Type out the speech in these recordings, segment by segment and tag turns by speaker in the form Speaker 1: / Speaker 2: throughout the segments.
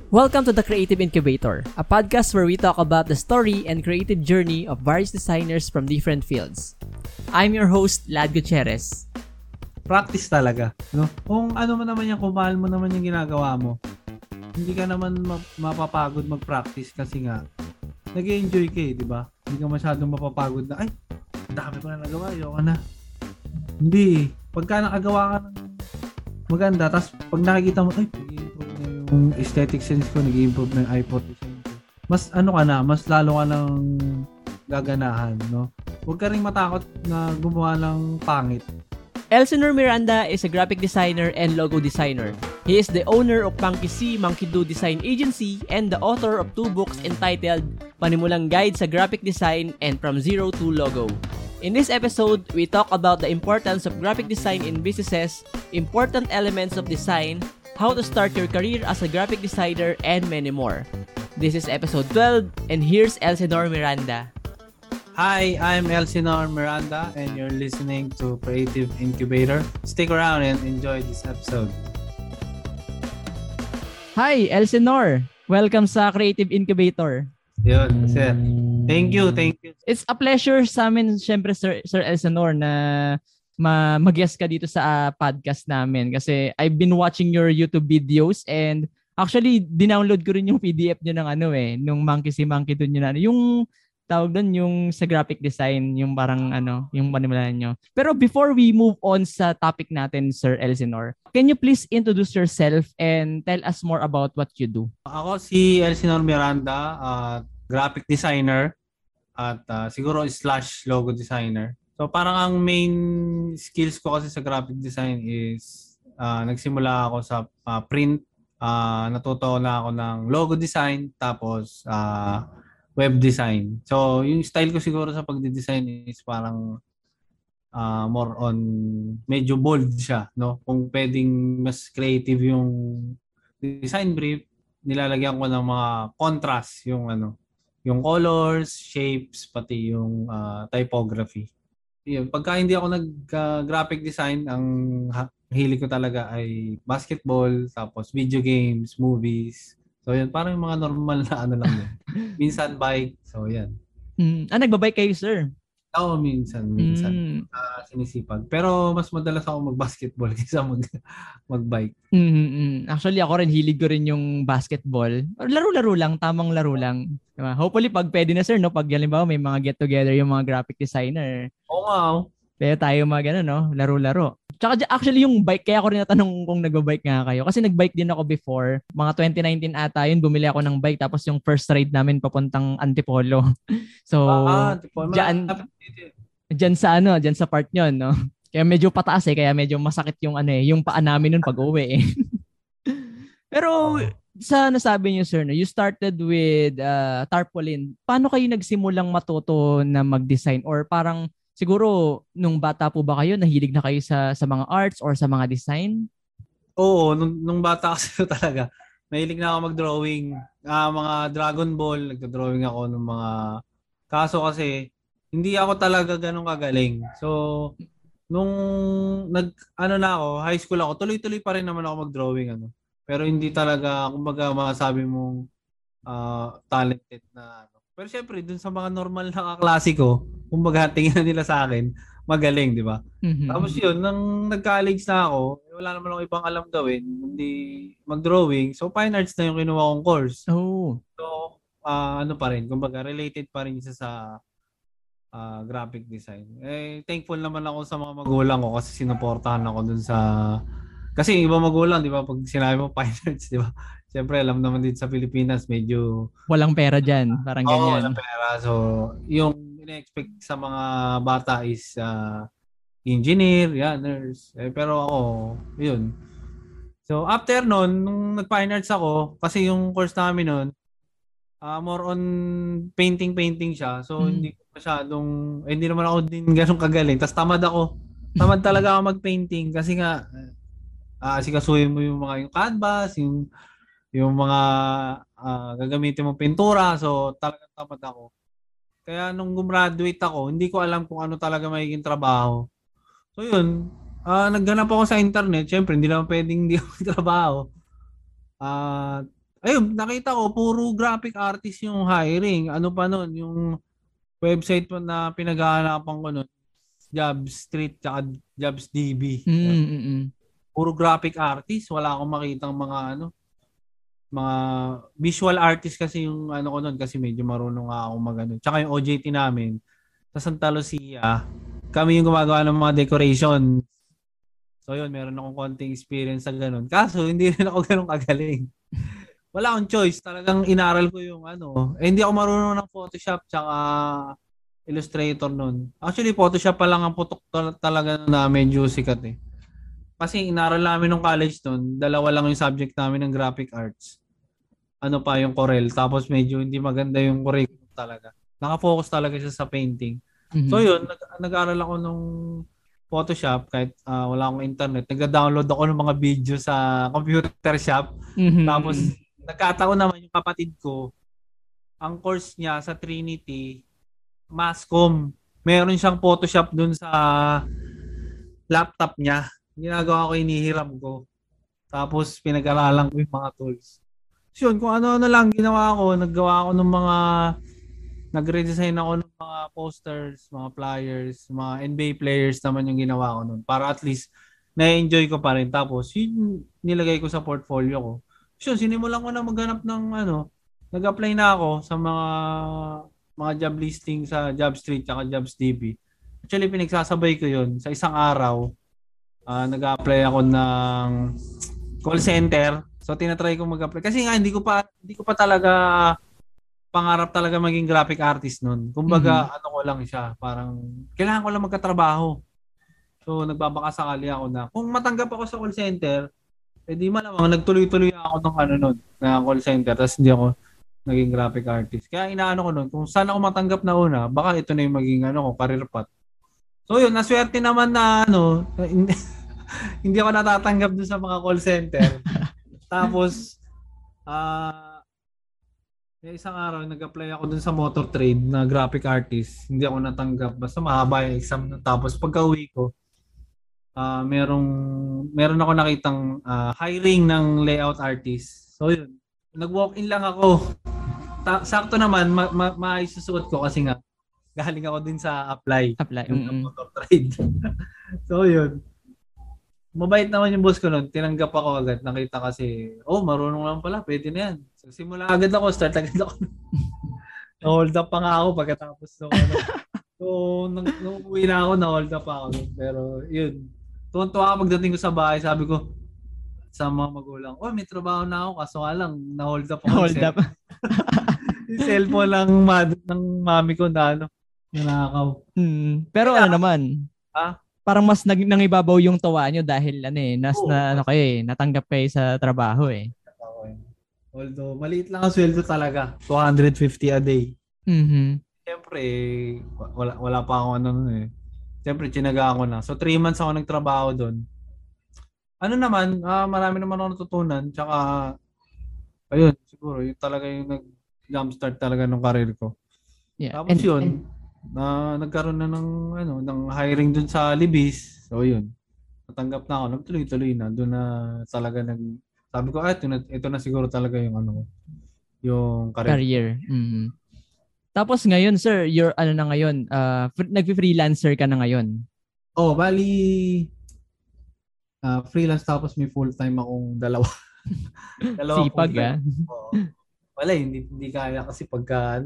Speaker 1: Welcome to the Creative Incubator, a podcast where we talk about the story and creative journey of various designers from different fields. I'm your host, Lad Gutierrez.
Speaker 2: Practice talaga, no? Kung ano mo naman yan, kung mahal mo naman yung ginagawa mo, hindi ka naman mapapagod mag-practice kasi nga, nag-enjoy ka di ba? Hindi ka masyadong mapapagod na, ay, dami ko na nagawa, ayoko na. Hindi. Pagka nakagawa ka ng maganda, tapos pag nakikita mo, ay, nag-improve na yung aesthetic sense ko, nag-improve na yung eye design ko. Mas ano ka na, mas lalo ka ng gaganahan, no? Huwag ka rin matakot na gumawa ng pangit.
Speaker 1: Elsinore Miranda is a graphic designer and logo designer. He is the owner of Monkey See, Monkey Do Design Agency and the author of 2 books entitled Panimulang Guide sa Graphic Design and From Zero to Logo. In this episode, we talk about the importance of graphic design in businesses, important elements of design, how to start your career as a graphic designer, and many more. This is episode 12, and here's Elsinore Miranda.
Speaker 2: Hi, I'm Elsinore Miranda, and you're listening to Creative Incubator. Stick around and enjoy this episode.
Speaker 1: Hi, Elsinore! Welcome sa Creative Incubator.
Speaker 2: Yun, sir. Thank you.
Speaker 1: It's a pleasure sa amin, syempre, Sir Elsinore, na mag-guest ka dito sa podcast namin kasi I've been watching your YouTube videos and actually, dinownload ko rin yung PDF nyo ng nung Monkey See, Monkey Do nyo yung tawag doon yung sa graphic design, yung parang yung panimulan nyo. Pero before we move on sa topic natin, Sir Elsinore, can you please introduce yourself and tell us more about what you do?
Speaker 2: Ako si Elsinore Miranda, graphic designer at siguro / logo designer. So parang ang main skills ko kasi sa graphic design is nagsimula ako sa print, natuto na ako ng logo design, tapos web design. So, yung style ko siguro sa pagde-design is parang more on medyo bold siya, no? Kung pwedeng mas creative yung design brief, nilalagyan ko ng mga contrast, yung colors, shapes, pati yung typography. Yun, pagka hindi ako nag-graphic design, ang hilig ko talaga ay basketball, tapos video games, movies. So, yan. Parang yung mga normal na lang yun. Minsan bike. So, yan.
Speaker 1: Nagbabike kayo, sir?
Speaker 2: Oo, minsan. Sinisipag. Pero mas madalas ako mag-basketball kaysa mag-bike.
Speaker 1: Actually, ako rin, hilig ko rin yung basketball. Laro-laro lang, tamang laro lang. Diba? Hopefully, pag pwede na, sir, no? Pag halimbawa may mga get-together yung mga graphic designer.
Speaker 2: Oo nga,
Speaker 1: Pwede tayo laro-laro. Tsaka actually yung bike, kaya ako rin natanong kung nagbabike nga kayo. Kasi nagbike din ako before. Mga 2019 ata yun, bumili ako ng bike. Tapos yung first ride namin papuntang Antipolo. So,
Speaker 2: Antipolo.
Speaker 1: Dyan sa part nyo, no? Kaya medyo pataas kaya medyo masakit yung yung paa namin nun pag uwi Pero, sa nasabi niyo, sir, no, you started with tarpaulin. Paano kayo nagsimulang matuto na mag-design? Or parang, siguro, nung bata po ba kayo, nahilig na kayo sa mga arts or sa mga design?
Speaker 2: Oo, nung bata kasi talaga. Mahilig na ako mag-drawing. Mga Dragon Ball, nagda-drawing ako ng mga... Kaso kasi, hindi ako talaga ganun kagaling. So, nung na ako, high school ako, tuloy-tuloy pa rin naman ako mag-drawing. Pero hindi talaga, kumbaga, masabi mong talented na Pero syempre, dun sa mga normal na kaklase ko, kumbaga tingin na nila sa akin, magaling, di ba?
Speaker 1: Mm-hmm.
Speaker 2: Tapos yun, nang nag-college na ako, wala naman akong ibang alam gawin, hindi mag-drawing. So, fine arts na yung kinuha kong course.
Speaker 1: Oh.
Speaker 2: So, pa rin, kumbaga, related pa rin isa sa graphic design. Thankful naman ako sa mga magulang ko kasi sinuportahan ako dun sa... Kasi yung ibang magulang, di ba, pag sinabi mo fine arts, di ba? Siyempre, alam naman dito sa Pilipinas, medyo...
Speaker 1: Walang pera dyan, parang ganyan.
Speaker 2: Oo, walang pera. So, yung ina-expect sa mga bata is engineer, nurse. Pero ako, yun. So, after nun, nung nag-fine arts ako, kasi yung course namin nun, more on painting siya. So, hindi ko masyadong, hindi naman ako din ganun kagaling. Tapos tamad ako. Tamad talaga ako mag-painting kasi nga, asikasuhin mo yung mga yung canvas, yung mga gagamitin mong pintura. So, talagang tamad ako. Kaya nung gumraduate ako, hindi ko alam kung ano talaga magiging trabaho. So, yun. Nagganap ako sa internet. Siyempre, hindi naman pwedeng hindi ako trabaho. ayun, nakita ko, puro graphic artist yung hiring. Ano pa nun, yung website po na pinag-aanapan ko nun, Jobs Street tsaka Jobs DB.
Speaker 1: Mm.
Speaker 2: Puro graphic artist, wala akong makitang mga ano, mga visual artist kasi yung ano ko nun kasi medyo marunong nga ako magano. Tsaka yung OJT namin sa Santa Lucia, kami yung gumagawa ng mga decoration. So yun, meron akong konting experience sa ganun. Kaso hindi rin ako ganun kagaling. Wala akong choice. Talagang inaral ko yung ano. Eh, hindi ako marunong ng Photoshop tsaka Illustrator nun. Actually, Photoshop pa lang ang putok talaga na medyo sikat eh. Kasi inaral namin nung college nun, dalawa lang yung subject namin ng graphic arts. Ano pa yung Corel. Tapos medyo hindi maganda yung curriculum talaga. Nakafocus talaga siya sa painting. So yun, nag-aaral ako nung Photoshop kahit wala akong internet. Nag-download ako ng mga video sa computer shop. Tapos nagkataon naman yung kapatid ko, ang course niya sa Trinity, Masscom. Meron siyang Photoshop dun sa laptop niya. Ginagawa ko, inihiram ko. Tapos pinag-aralan ko yung mga tools. So yun, kung ano-ano lang ginawa ko, naggawa ako ng mga nagre-design ako ng mga posters, mga flyers, mga NBA players naman yung ginawa ko nun. Para at least na-enjoy ko pa rin. Tapos yun nilagay ko sa portfolio ko. So sinimulan ko na maghanap ng ano, nag-apply na ako sa mga job listing sa JobStreet at JobsDB. Actually pinagsasabay ko yun sa isang araw. Nag-apply ako ng call center. So tinatry ko mag-apply kasi nga hindi ko pa talaga pangarap talaga maging graphic artist noon. Kumbaga ano ko lang siya, parang kailangan ko lang magkatrabaho. So nagbabaka sakali ako na kung matanggap ako sa call center, di malamang nagtuloy-tuloy ako ng ano noon, na call center tapos hindi ako naging graphic artist. Kaya inaano ko noon, kung saan ako matanggap na una, baka ito na yung maging ano ko, career path. So yun, naswerte naman na ano, hindi ako natatanggap dun sa mga call center. Tapos, isang araw, nag-apply ako dun sa motor trade na graphic artist. Hindi ako natanggap. Basta mahaba yung exam. Tapos, pagka-uwi ko, meron ako nakitang hiring ng layout artist. So, yun. Nag-walk-in lang ako. Sakto naman, maisusuot ko kasi nga, galing ako din sa apply. Ng motor trade. So, yun. Mabait naman yung boss ko nun. Tinanggap ako agad. Nakita kasi, marunong lang pala. Pwede na yan. So, simula agad ako. Start agad ako. Na-hold up pa nga ako pagkatapos. Nung uwi na ako, na-hold up pa ako. Pero, yun. Tuwan-tuwa ako pagdating ko sa bahay. Sabi ko, sa mga magulang, may trabaho na ako. Kaso nga lang, na-hold up ako.
Speaker 1: Na-hold up.
Speaker 2: Yung cellphone lang ng mami ko na nanakaw.
Speaker 1: Pero ano naman? Parang mas nangibabaw yung tawa nyo dahil natanggap kayo sa trabaho eh.
Speaker 2: Although maliit lang ang sweldo talaga, 250 a day. Siyempre, wala pa ako Siyempre, tinaga ako na. So 3 months ako nagtrabaho doon. Ano naman, marami naman ako natutunan. Tsaka, ayun, siguro, yun talaga yung nag-jumpstart talaga ng career ko.
Speaker 1: Yeah.
Speaker 2: Tapos nagkaroon na ng hiring dun sa Libis. So yun. Natanggap na ako, nagtuloy-tuloy na. Doon na talaga sabi ko, ito na siguro talaga yung yung career.
Speaker 1: Tapos ngayon, sir, na ngayon, nagfi-freelancer ka na ngayon.
Speaker 2: Bali freelance tapos may full-time akong dalawa.
Speaker 1: Sipag
Speaker 2: Wala, hindi kaya kasi pagka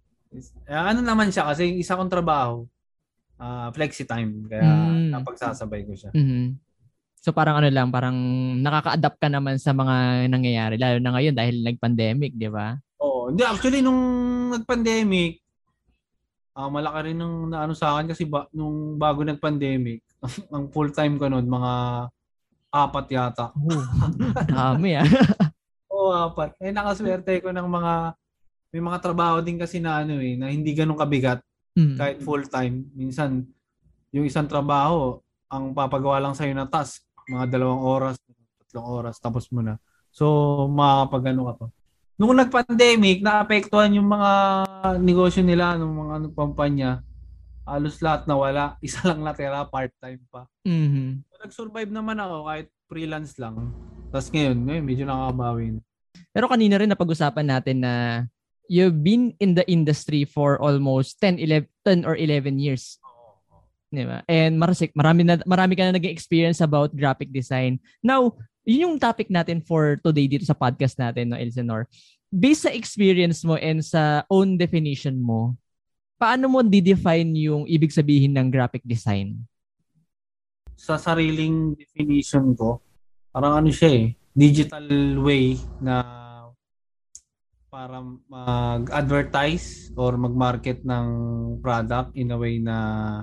Speaker 2: naman siya kasi isa kong trabaho, flexi time, kaya napagsasabay ko siya.
Speaker 1: So parang parang nakaka-adapt ka naman sa mga nangyayari, lalo na ngayon dahil nag-pandemic, di ba?
Speaker 2: Hindi, actually nung nag-pandemic, malaki rin ng naano sa akin kasi nung bago nag-pandemic, ang full-time ko noon, mga 4 yata.
Speaker 1: Dami
Speaker 2: 4. Nakaswerte ko ng may mga trabaho din kasi na na hindi ganun kabigat kahit full-time. Minsan, yung isang trabaho, ang papagawa lang sa'yo na task, mga 2 oras, 3 oras, tapos mo na. So, makakapag-ano ka pa. Nung nag-pandemic, naapektuhan yung mga negosyo nila, ng mga kumpanya. Halos lahat nawala. Isa lang natira, part-time pa. So, nag-survive naman ako kahit freelance lang. Tapos ngayon medyo nakakabawi.
Speaker 1: Pero kanina rin napag-usapan natin na you've been in the industry for almost 10 or 11 years. Di ba? And marami ka na naging experience about graphic design. Now, yun yung topic natin for today dito sa podcast natin, no, Elsenor. Based sa experience mo and sa own definition mo, paano mo define yung ibig sabihin ng graphic design?
Speaker 2: Sa sariling definition ko, parang ano siya digital way na para mag-advertise or mag-market ng product in a way na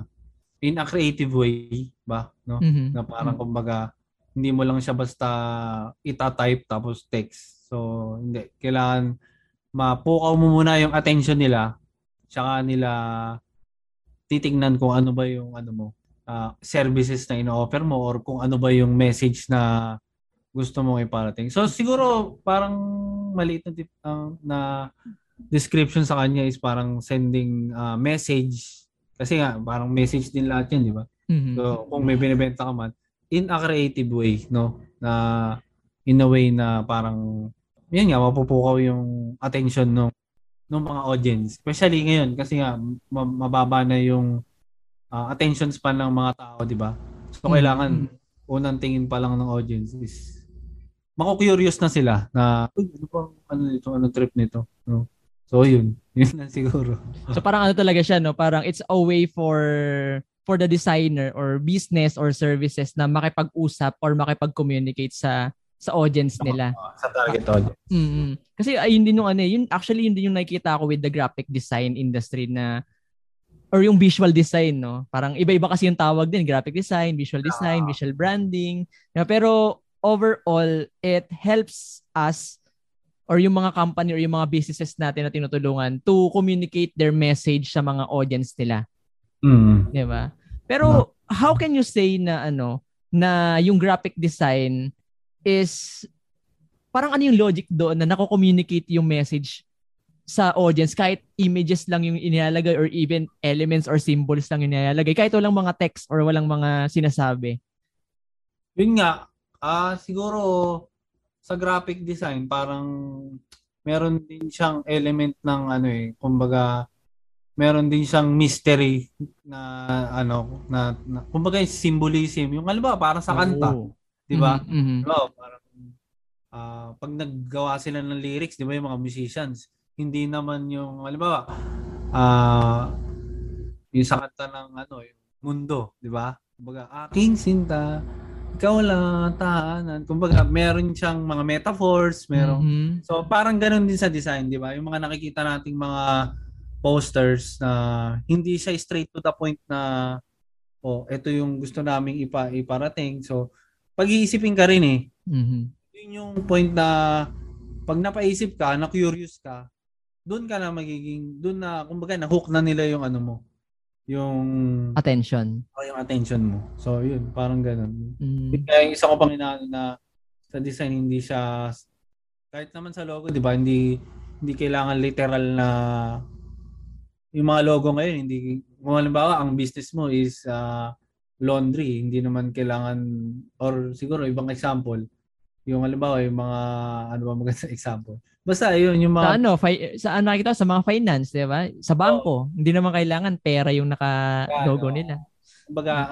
Speaker 2: in a creative way ba, no?
Speaker 1: Mm-hmm.
Speaker 2: Na parang kumbaga hindi mo lang siya basta ita-type tapos text. So hindi, kailangan mapukaw mo muna yung attention nila, tsaka nila titingnan kung ano ba yung services na ino-offer mo or kung ano ba yung message na gusto mong iparating. So siguro parang maliit na description sa kanya is parang sending message. Kasi nga, parang message din lahat yan, di ba?
Speaker 1: Mm-hmm.
Speaker 2: So, kung may binibenta ka man, in a creative way, no? Na, in a way na parang, yun nga, mapupukaw yung attention ng mga audience. Especially ngayon, kasi nga, mababa na yung attention span ng mga tao, di ba? So, kailangan, unang tingin pa lang ng audience is, maku-curious na sila na, ano trip nito, no? So, yun na siguro.
Speaker 1: So parang ano talaga siya, no? Parang it's a way for the designer or business or services na makipag-usap or makipag-communicate sa audience nila.
Speaker 2: Sa target audience.
Speaker 1: Mm-hmm. Kasi ayun din yung yun actually yun din yung nakikita ko with the graphic design industry na or yung visual design, no? Parang iba-iba kasi yung tawag din, graphic design, visual branding. Pero overall, it helps us or yung mga company or yung mga businesses natin na tinutulungan to communicate their message sa mga audience nila. Di ba? Pero how can you say na na yung graphic design is parang ano yung logic doon na nako-communicate yung message sa audience kahit images lang yung inilalagay or even elements or symbols lang yung inilalagay kahit walang mga text or walang mga sinasabi?
Speaker 2: Yun nga, siguro sa graphic design, parang meron din siyang element ng kumbaga meron din siyang mystery na kumbaga symbolism. Yung halimbawa parang sa kanta, 'di ba?
Speaker 1: Mm-hmm.
Speaker 2: Parang pag naggawa sila ng lyrics, 'di ba, yung mga musicians, hindi naman yung halimbawa yung sa kanta ng yung mundo, 'di ba? Kumbaga aking sinta, ikaw lang tahanan. Kumbaga, meron siyang mga metaphors, So, parang ganun din sa design, di ba? Yung mga nakikita nating mga posters na hindi siya straight to the point na ito yung gusto naming iparating. So, pag-iisipin ka rin
Speaker 1: Mm-hmm.
Speaker 2: Yun yung point na pag napaisip ka, na-curious ka, doon ka na doon na, kumbaga, na-hook na nila yung mo. Yung
Speaker 1: attention.
Speaker 2: Yung attention mo. So, yun. Parang ganun. Kaya yung isa ko pang inaano na sa design, hindi siya, kahit naman sa logo, di ba, hindi kailangan literal na yung mga logo ngayon, hindi, kung halimbawa, ang business mo is laundry, hindi naman kailangan, or siguro, ibang example, yung halimbawa, yung mga, ano ba magandang example? Basta yun, yung mga...
Speaker 1: nakita sa mga finance, di ba? Sa bangko, hindi naman kailangan pera yung naka-logo nila.
Speaker 2: Kumbaga,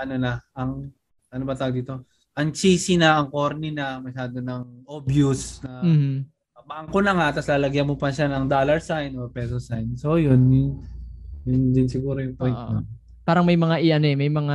Speaker 2: ano ba tawag dito? Ang cheesy na, ang corny na, masyado ng obvious na bangko na nga, tapos lalagyan mo pa siya ng dollar sign o peso sign. So, yun din siguro yung point na.
Speaker 1: Parang may mga may mga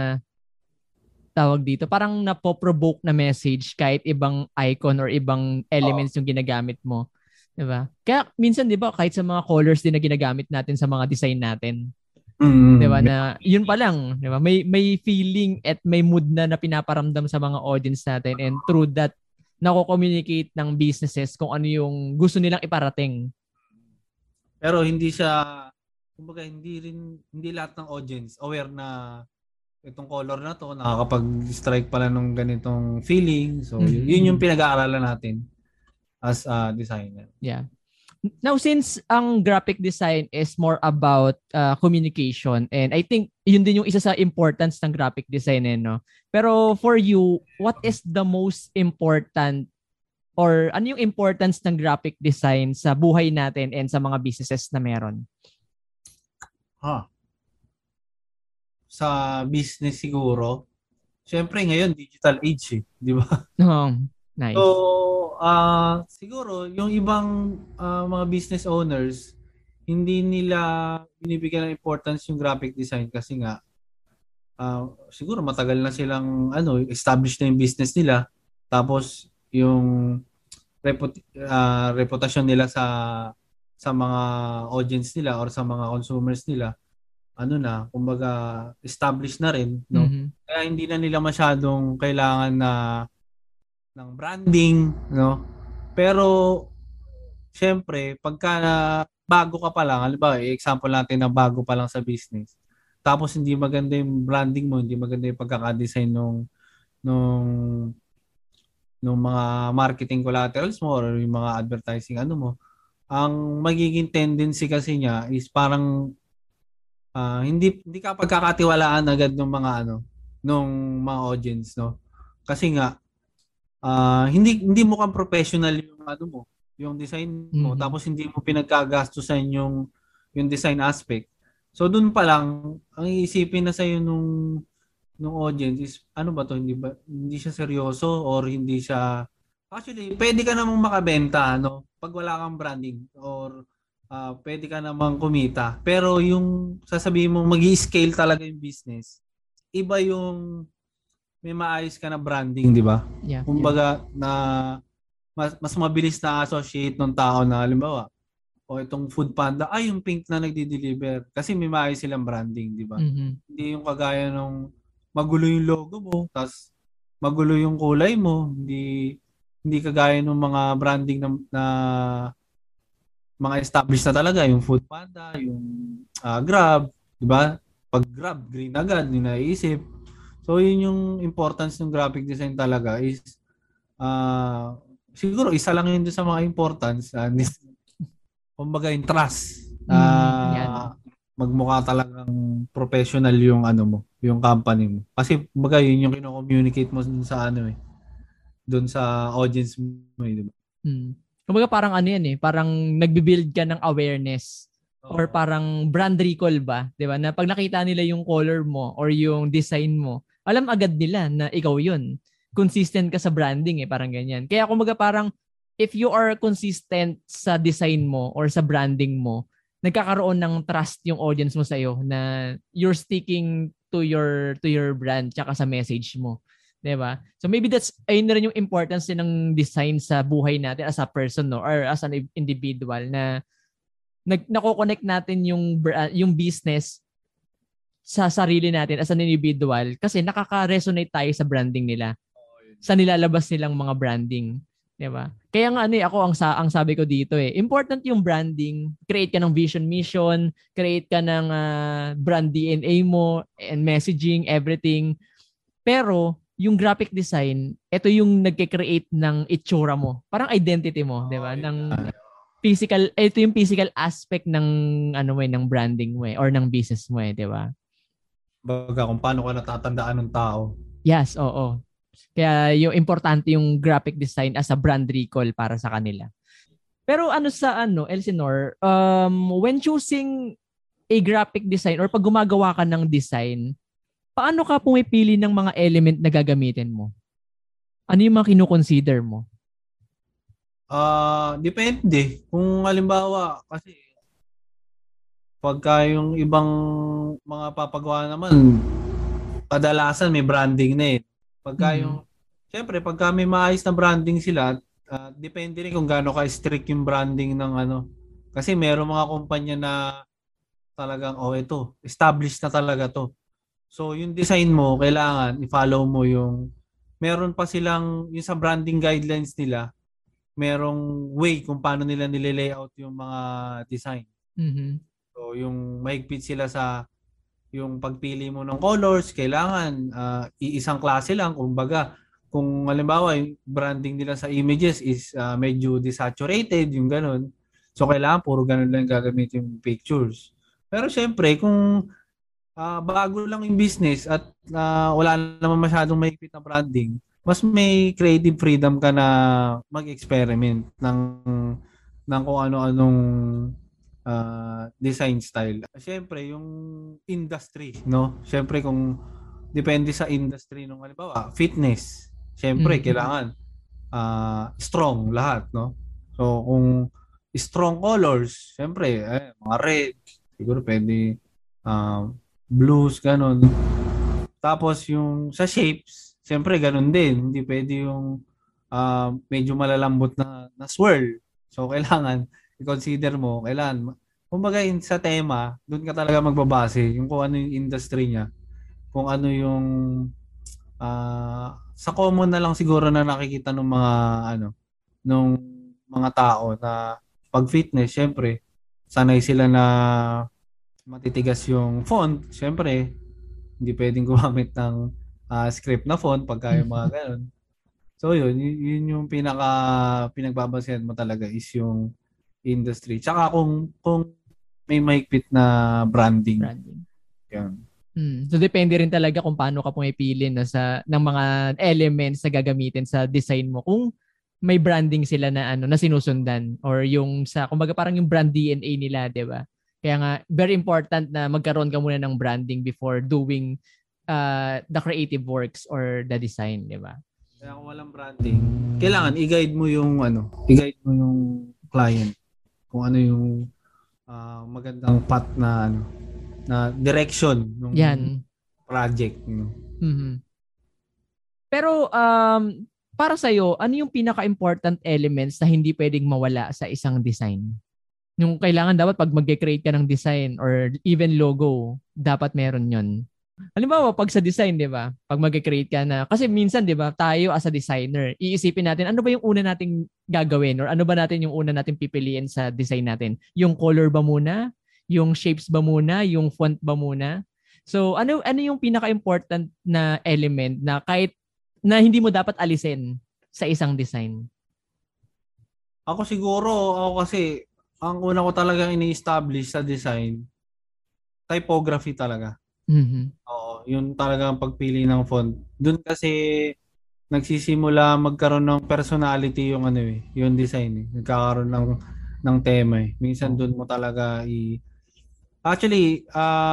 Speaker 1: tawag dito, parang napoprovoke na message kahit ibang icon or ibang elements yung ginagamit mo. Diba? Kaya minsan, diba, kahit sa mga colors din na ginagamit natin sa mga design natin. Diba? Na yun pa lang, diba? May feeling at may mood na pinaparamdam sa mga audience natin, and through that, nako-communicate ng businesses kung ano yung gusto nilang iparating.
Speaker 2: Pero hindi siya, kumbaga hindi lahat ng audience aware na itong color na to nakakapag-strike pala nung ganitong feeling. So, yun yung pinag-aaralan natin as a designer.
Speaker 1: Yeah. Now, since ang graphic design is more about communication, and I think yun din yung isa sa importance ng graphic design, no? Pero for you, what is the most important Or ano yung importance ng graphic design sa buhay natin and sa mga businesses na meron?
Speaker 2: Sa business siguro, syempre ngayon digital age di ba?
Speaker 1: Oh,
Speaker 2: So,
Speaker 1: nice.
Speaker 2: siguro yung ibang mga business owners, hindi nila binibigyan ng importance yung graphic design kasi nga siguro matagal na silang established na yung business nila. Tapos yung reputasyon nila sa mga audience nila or sa mga consumers nila kumbaga established na rin, no?
Speaker 1: Mhm.
Speaker 2: Kaya hindi na nila masyadong kailangan ng branding, no? Pero syempre, pagka bago ka pa lang, halimbawa, example natin na bago pa lang sa business. Tapos hindi maganda yung branding mo, hindi maganda yung pagkaka-design nung nung mga marketing collaterals mo or yung mga advertising mo. Ang magiging tendency kasi niya is parang hindi ka pagkakatiwalaan agad ng mga nung mga audience, no? Kasi nga hindi mo kang professional yung mo, yung design mo,
Speaker 1: Mhm.
Speaker 2: tapos hindi mo pinagkagastusan yung design aspect. So doon pa lang ang iisipin na sa nung audience is ano ba to, hindi siya seryoso or hindi siya actually pwede ka namang makabenta pag wala kang branding or pwede ka namang kumita. Pero yung sasabihin mo magi-scale talaga yung business, iba yung may maayos ka na branding, di ba?
Speaker 1: Yeah.
Speaker 2: Kumbaga na mas mabilis na associate ng tao na halimbawa, o itong Food Panda, yung pink na nagdi-deliver. Kasi may maayos silang branding, di ba?
Speaker 1: Mhm.
Speaker 2: Hindi yung kagaya nung magulo yung logo mo, tapos magulo yung kulay mo, hindi kagaya ng mga branding na mga established na talaga, yung Food Panda, yung Grab, di ba? Pag Grab, green agad, hindi naisip. So, yun yung importance ng graphic design talaga is siguro isa lang yun sa mga importance. Kumbaga yung trust.
Speaker 1: Yan.
Speaker 2: Magmukha talagang professional yung mo, yung company mo. Kasi kumbaga yun yung kino-communicate mo dun sa dun sa audience mo, di ba?
Speaker 1: Kumbaga parang ano yan parang nagbi-build ka ng awareness or
Speaker 2: Oo.
Speaker 1: parang brand recall ba, 'di ba? Na pag nakita nila yung color mo or yung design mo, alam agad nila na ikaw 'yun. Consistent ka sa branding parang ganyan. Kaya kumbaga parang if you are consistent sa design mo or sa branding mo, nagkakaroon ng trust yung audience mo sa iyo na you're sticking to your brand tsaka sa message mo. 'Di ba? So maybe that's ayun na rin yung importance din ng design sa buhay natin as a person or as an individual na nako-connect natin yung business sa sarili natin as an individual kasi nakaka-resonate tayo sa branding nila. Sa nilalabas nilang mga branding, 'di ba? Kaya nga ako ang sabi ko dito important yung branding, create ka ng vision mission, create ka ng brand DNA mo and messaging, everything. Pero yung graphic design, ito yung nagke-create ng itsura mo. Parang identity mo, 'di ba? Ng physical, ito yung physical aspect ng ng branding mo or ng business mo 'di ba?
Speaker 2: Baga kung paano ka natatandaan ng tao.
Speaker 1: Yes, oo. Kaya yung importante yung graphic design as a brand recall para sa kanila. Pero sa Elsinore, when choosing a graphic design or pag gumagawa ka ng design, paano ka pumipili ng mga element na gagamitin mo? Ano yung mga kino-consider mo?
Speaker 2: Depende. Kung halimbawa, kasi pagka yung ibang mga papagawa naman, kadalasan may branding na Pagka yung, syempre, pagka may maayos na branding sila, depende rin kung gaano ka-strict yung branding ng Kasi meron mga kumpanya na talagang, ito, established na talaga to. So, yung design mo, kailangan i-follow mo meron pa silang, yung sa branding guidelines nila, merong way kung paano nila nile-layout yung mga design.
Speaker 1: Mm-hmm.
Speaker 2: So, yung mahigpit sila sa yung pagpili mo ng colors, kailangan iisang klase lang. Kumbaga, kung halimbawa yung branding nila sa images is medyo desaturated, yung ganun. So, kailangan puro ganun lang gagamitin yung pictures. Pero syempre, kung bago lang yung business at wala naman masyadong mahigpit na branding, mas may creative freedom ka na mag-experiment ng kung ano-anong design style. Siyempre, yung industry, no? Siyempre, kung depende sa industry nung halimbawa, fitness. Siyempre,
Speaker 3: Mm.
Speaker 2: kailangan strong lahat, no? So, kung strong colors, siyempre, mga red, siguro pwede blues, ganun. Tapos yung sa shapes, siyempre ganun din. Hindi pwede yung medyo malalambot na swirl. So, kailangan i-consider mo, kumbaga sa tema, doon ka talaga magbabase yung kung ano yung industry niya, kung ano yung sa common na lang siguro na nakikita ng mga nung mga tao na pag fitness, syempre, sanay sila na matitigas yung font. Syempre, hindi pwedeng gumamit ng script na font pagka yung mga ganun. So yun yung pinagbabasehan mo talaga is yung industry. Tsaka kung may mahigpit na branding. Yan.
Speaker 3: So depende rin talaga kung paano ka pumipili na ng mga elements na gagamitin sa design mo. Kung may branding sila na sinusundan or yung kumbaga parang yung brand DNA nila, 'di ba? Kaya nga very important na magkaroon ka muna ng branding before doing the creative works or the design, 'di ba?
Speaker 2: Kaya kung walang branding, kailangan i-guide mo yung client kung ano yung magandang path na direction ng project.
Speaker 3: Mm-hmm. Pero para sa'yo, ano yung pinaka-important elements na hindi pwedeng mawala sa isang design? Yung kailangan dapat pag mag-create ka ng design or even logo, dapat meron yon. Halimbawa, pag sa design, di ba? Pag mag-create ka na, kasi minsan, di ba, tayo as a designer, iisipin natin, ano ba yung una nating gagawin or ano ba natin yung una nating pipiliin sa design natin? Yung color ba muna? Yung shapes ba muna? Yung font ba muna? So, ano yung pinaka-important na element na kahit na hindi mo dapat alisin sa isang design?
Speaker 2: Ako kasi, ang una ko talagang ini-establish sa design, typography talaga.
Speaker 3: Mm-hmm.
Speaker 2: Oo, yun talagang pagpili ng font. Doon kasi nagsisimula magkaroon ng personality yung yung design. Nagkakaroon ng tema eh. Minsan doon mo talaga Actually,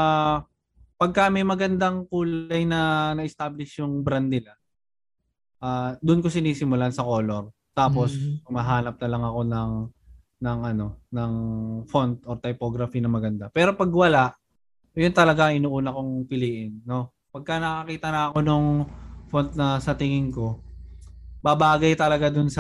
Speaker 2: pagka may magandang kulay na na-establish yung brand nila, doon ko sinisimulan sa color. Tapos humahanap na lang ako ng font or typography na maganda. Pero pag wala, yun talaga inuuna kong piliin, no? Pagka nakakita na ako nung font na sa tingin ko, babagay talaga dun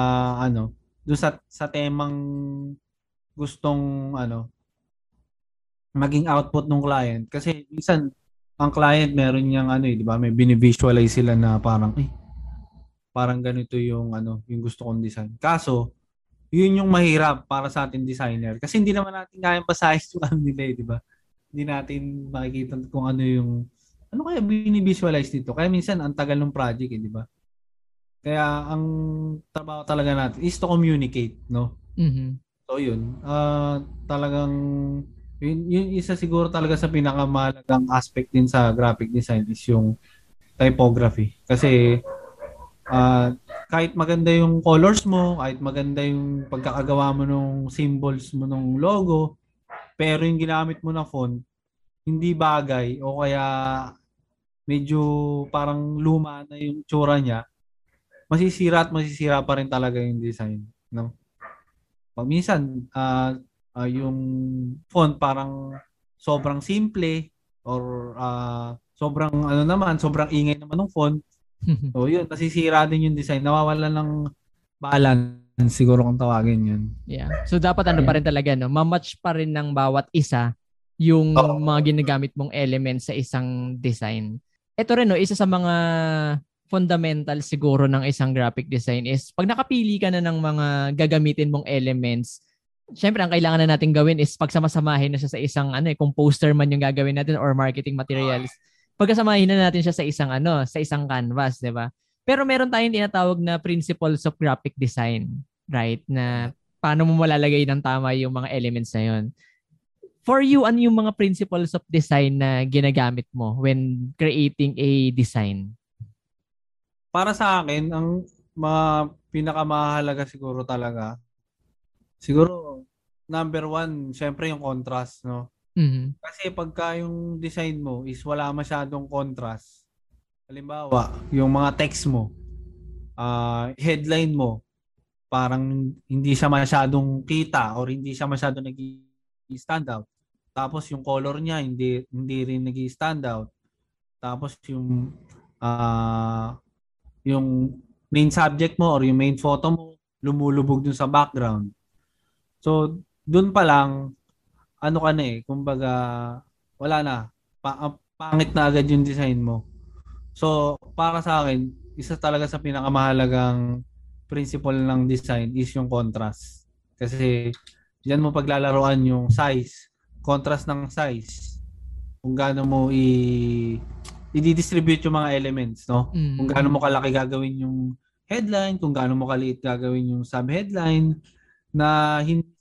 Speaker 2: sa temang gustong maging output ng client. Kasi minsan ang client meron niyang di ba, may bini-visualize sila na parang ganito yung yung gusto kong design. Kaso yun yung mahirap para sa ating designer kasi hindi naman natin kayang basahin yung nila, di ba? Hindi natin makikita kung ano kaya bini-visualize dito. Kaya minsan ang tagal ng project, di ba? Kaya ang trabaho talaga natin is to communicate, no?
Speaker 3: Mm-hmm.
Speaker 2: So yun, talagang yun isa siguro talaga sa pinakamahalagang aspect din sa graphic design is yung typography. Kasi kahit maganda yung colors mo, kahit maganda yung pagkakagawa mo ng symbols mo ng logo, pero yung ginamit mo na font, hindi bagay o kaya medyo parang luma na yung tsura niya, masisira pa rin talaga yung design, no? Pag minsan, yung font parang sobrang simple or sobrang ingay naman ng font. So yun, nasisira din yung design. Nawawalan ng balance siguro kung tawagin yun.
Speaker 3: Yeah. So dapat pa rin talaga, no? Ma-match pa rin ng bawat isa yung mga ginagamit mong elements sa isang design. Ito rin, no, isa sa mga fundamental siguro ng isang graphic design is pag nakapili ka na ng mga gagamitin mong elements, syempre ang kailangan na natin gawin is pagsamasamahin na siya sa isang kung poster man yung gagawin natin or marketing materials. Pagkasamahin na natin siya sa isang canvas, 'di ba? Pero meron tayong tinatawag na principles of graphic design, right? Na paano mo malalagay ng tama yung mga elements na 'yon. For you, ano yung mga principles of design na ginagamit mo when creating a design?
Speaker 2: para sa akin, ang mga pinakamahalaga siguro talaga, siguro, number one, syempre yung contrast, no?
Speaker 3: Mhm.
Speaker 2: Kasi pagka yung design mo is wala masyadong contrast, halimbawa, yung mga text mo, headline mo, parang hindi siya masyadong kita or hindi siya masyadong nag-stand out. Tapos yung color niya hindi rin nag-stand out. Tapos yung main subject mo or yung main photo mo lumulubog dun sa background. So dun pa lang ano ka na kumbaga wala na. Pangit na agad yung design mo. So para sa akin, isa talaga sa pinakamahalagang principle ng design is yung contrast. Kasi diyan mo paglalaruan yung size, contrast ng size. Kung gaano mo i-distribute yung mga elements, no? Kung gaano mo kalaki gagawin yung headline, kung gaano mo kaliit gagawin yung sub-headline na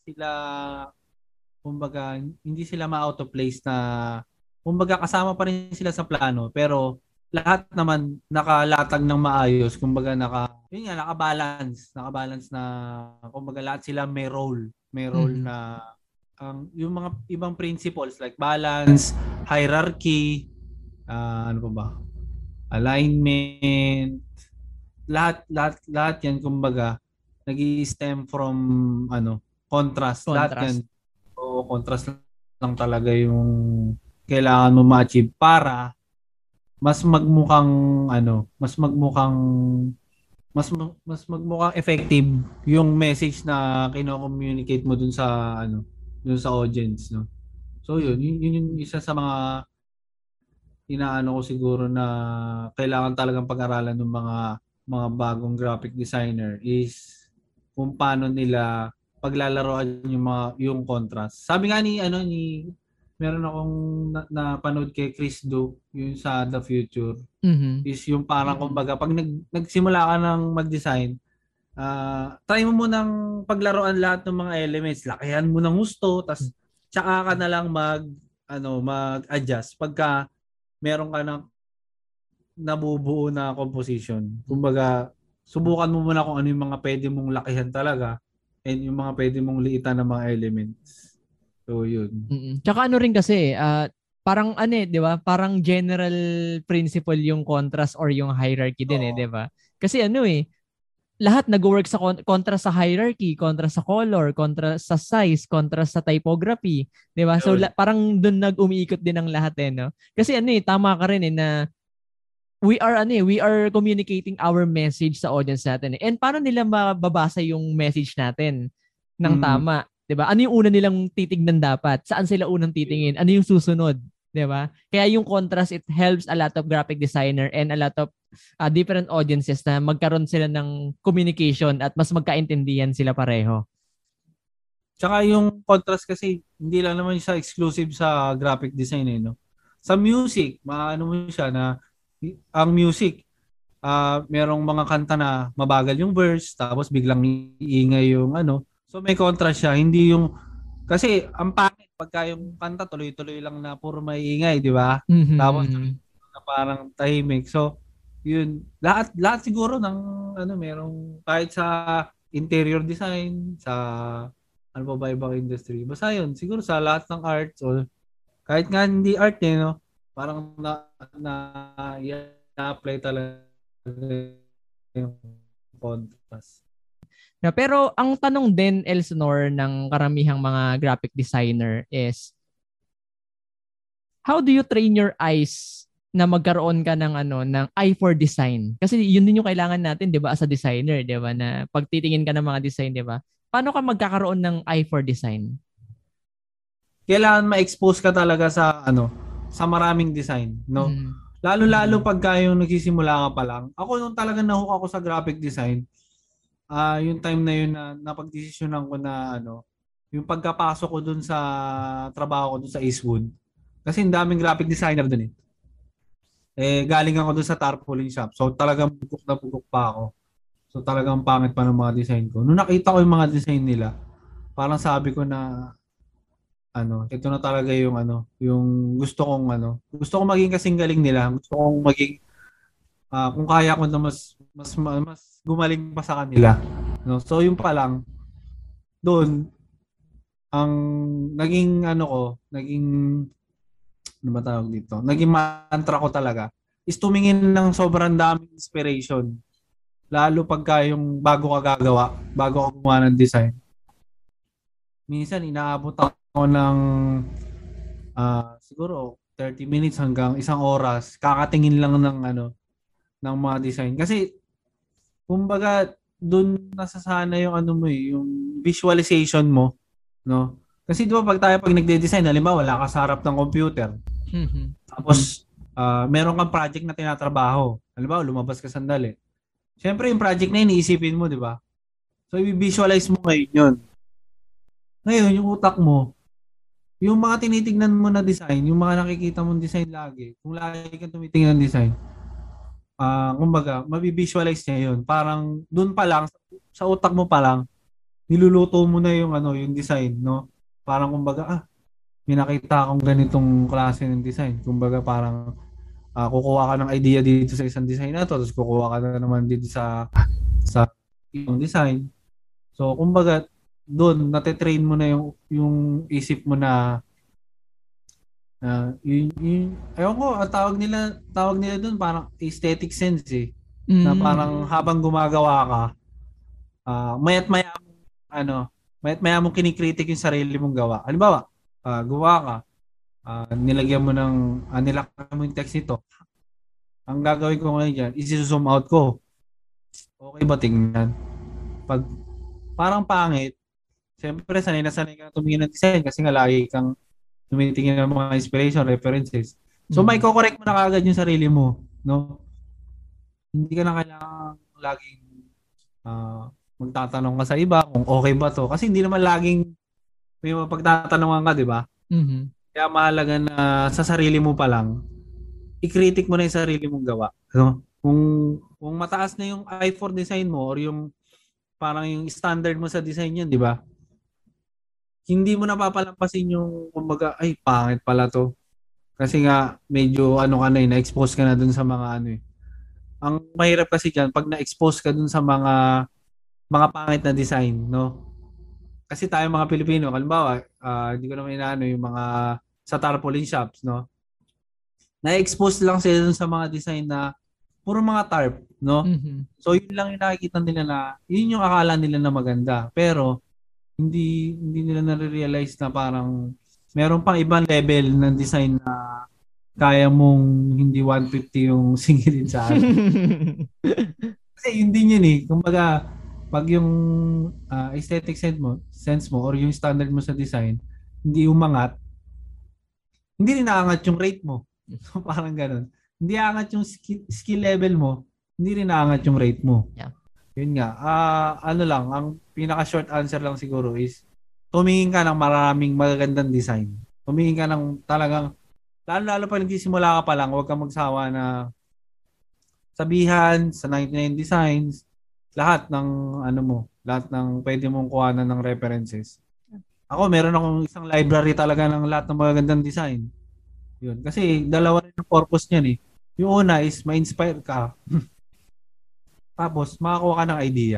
Speaker 2: hindi sila ma-out of place na kumbaga kasama pa rin sila sa plano pero lahat naman nakalatag ng maayos, kumbaga nakabalance na kumbaga lahat sila may role na yung mga ibang principles like balance, hierarchy, ano pa ba? Alignment, lahat yan kumbaga nag-i-stem from contrast. Lahat yan. O contrast lang talaga yung kailangan mo ma-achieve para mas magmukhang effective yung message na kino-communicate mo dun sa audience, no. So yun yung isa sa mga inaano ko siguro na kailangan talagang pag-aralan ng mga bagong graphic designer is kung paano nila paglalaroan yung contrast. Sabi nga ni meron akong napanood kay Chris Do, yung sa The Future. Is yung parang kumbaga pag nagsimula ka ng mag-design, try mo munang paglaruan lahat ng mga elements, lakihan mo ng gusto, tas tsaka ka na lang mag-adjust pagka meron ka ng nabubuo na composition. Kumbaga, subukan mo muna kung ano yung mga pwede mong lakihan talaga and yung mga pwede mong liitan ng mga elements. So, yun.
Speaker 3: Tsaka ano rin kasi, parang di ba? Parang general principle yung contrast or yung hierarchy din di ba? Kasi lahat nag-work sa contrast sa hierarchy, contrast sa color, contrast sa size, contrast sa typography, 'di ba? So parang doon nag-umiikot din ang lahat no. Kasi tama ka rin na we are communicating our message sa audience natin. And paano nila mababasa yung message natin ng tama, 'di ba? Ano yung una nilang titignan dapat? Saan sila unang titingin? Ano yung susunod? 'Di ba? Kaya yung contrast, it helps a lot of graphic designer and a lot of different audiences na magkaroon sila ng communication at mas magkaintindihan sila pareho.
Speaker 2: Tsaka yung contrast kasi hindi lang naman siya exclusive sa graphic design no. Sa music, maano mo siya na ang music merong mga kanta na mabagal yung verse tapos biglang iingay yung So may contrast siya, hindi yung kasi ang pangit pagka yung kanta tuloy-tuloy lang na puro maiingay, di ba? Tapos na parang tahimik. So, yun, lahat siguro ng merong kahit sa interior design, sa ano pa ba ibang industry. Basta yun, siguro sa lahat ng arts or kahit nga hindi art no, parang i-apply talaga yung contrast.
Speaker 3: Pero ang tanong din, Elsinore, ng karamihang mga graphic designer is, how do you train your eyes na magkaroon ka ng ng eye for design? Kasi yun din yung kailangan natin, 'di ba, as a designer, 'di ba, na pagtitingin ka ng mga design, 'di ba? Paano ka magkakaroon ng eye for design?
Speaker 2: Kailangan ma-expose ka talaga sa sa maraming design, no? Lalo pagka yung nagsisimula ka pa lang. Ako nung talagang nahook ako sa graphic design, yung time na yun na napagdesisyonan ko na yung pagkapasok ko dun sa trabaho ko dun sa Eastwood. Kasi ang daming graphic designer dun galing ako dun sa tarpaulin shop. So talagang bugok pa ako. So talagang pangit pa ng mga design ko. Nung nakita ko yung mga design nila, parang sabi ko na ito na talaga yung yung gusto kong maging kasing galing nila. Gusto kong maging kung kaya ko na mas gumaling pa sa kanila. No? So yung pa lang doon ang naging ano ba tawag dito? Naging mantra ko talaga is tumingin ng sobrang daming inspiration. Lalo pagka yung bago ka gumawa ng design. Minsan inaabot ako ng siguro 30 minutes hanggang 1 oras kakatingin lang ng mga design. Kasi kumbaga doon nasasana yung yung visualization mo, no? Kasi 'di ba pag nagde-design, halimbawa wala ka sa harap ng computer. Tapos meron kang project na tinatrabaho. Halimbawa lumabas ka sandali. Siyempre yung project na yun iisipin mo, 'di ba? So i-visualize mo ngayon 'yun. Ngayon yung utak mo, yung mga tinitingnan mo na design, yung mga nakikita mong design lagi, kung lagi kang tumitingin ng design, kumbaga, mabivisualize niya yun. Parang doon pa lang, sa utak mo pa lang, niluluto mo na yung design, no? Parang kumbaga, may nakita akong ganitong klase ng design. Kumbaga, parang kukuha ka ng idea dito sa isang design na to, tapos kukuha ka na naman dito sa ibang design. So, kumbaga, doon, natitrain mo na yung isip mo na ayun ko, ang tawag nila doon parang aesthetic sense eh. Na parang habang gumagawa ka, mayat-maya mong kinikritik yung sarili mong gawa. Halimbawa, gawa ka, nilagyan mo nilakyan mo yung text nito. Ang gagawin ko ngayon dyan, isi-zoom out ko. Okay ba tingnan? Pag parang pangit, siyempre sanay ka na tumingin ng design kasi nga lagi kang tumitingin ng mga inspiration, references. So may correct mo na kagad yung sarili mo, no? Hindi ka na kailangan laging magtatanong ka sa iba kung okay ba to. Kasi hindi naman laging may mapagtatanungan ka, di ba?
Speaker 3: Mm-hmm.
Speaker 2: Kaya mahalaga na sa sarili mo pa lang, i-critic mo na yung sarili mong gawa. No? Kung mataas na yung eye for design mo or yung parang yung standard mo sa design yun, di ba? Hindi mo napapalampasin yung kumbaga, ay, pangit pala to. Kasi nga, medyo na-expose ka na dun sa mga Ang mahirap kasi dyan, pag na-expose ka dun sa mga pangit na design, no? Kasi tayo mga Pilipino, halimbawa, hindi ko naman yung mga sa tarpaulin shops, no? Na-expose lang sila dun sa mga design na puro mga tarp, no?
Speaker 3: Mm-hmm.
Speaker 2: So, yun lang yung nakikita nila na, yun yung akala nila na maganda. Pero, hindi nila na-realize na parang meron pang ibang level ng design na kaya mong hindi 150 yung singilin sa akin. Kasi yun din yun eh. Kumbaga, pag yung aesthetic sense mo or yung standard mo sa design, hindi umangat, hindi rin naangat yung rate mo. So, parang ganun. Hindi aangat yung skill level mo, hindi rin naangat yung rate mo.
Speaker 3: Yeah.
Speaker 2: Yun nga. Ang pinaka-short answer lang siguro is tumingin ka ng maraming magagandang design. Tumingin ka ng talagang, lalo pa nagsisimula ka pa lang, huwag kang magsawa na sabihan sa 99 designs, lahat ng lahat ng pwede mong kuhanan ng references. Ako, meron akong isang library talaga ng lahat ng magagandang design. Yun. Kasi dalawa rin ang purpose niyan eh. Yung una is ma-inspire ka. Tapos, makakuha ka ng idea.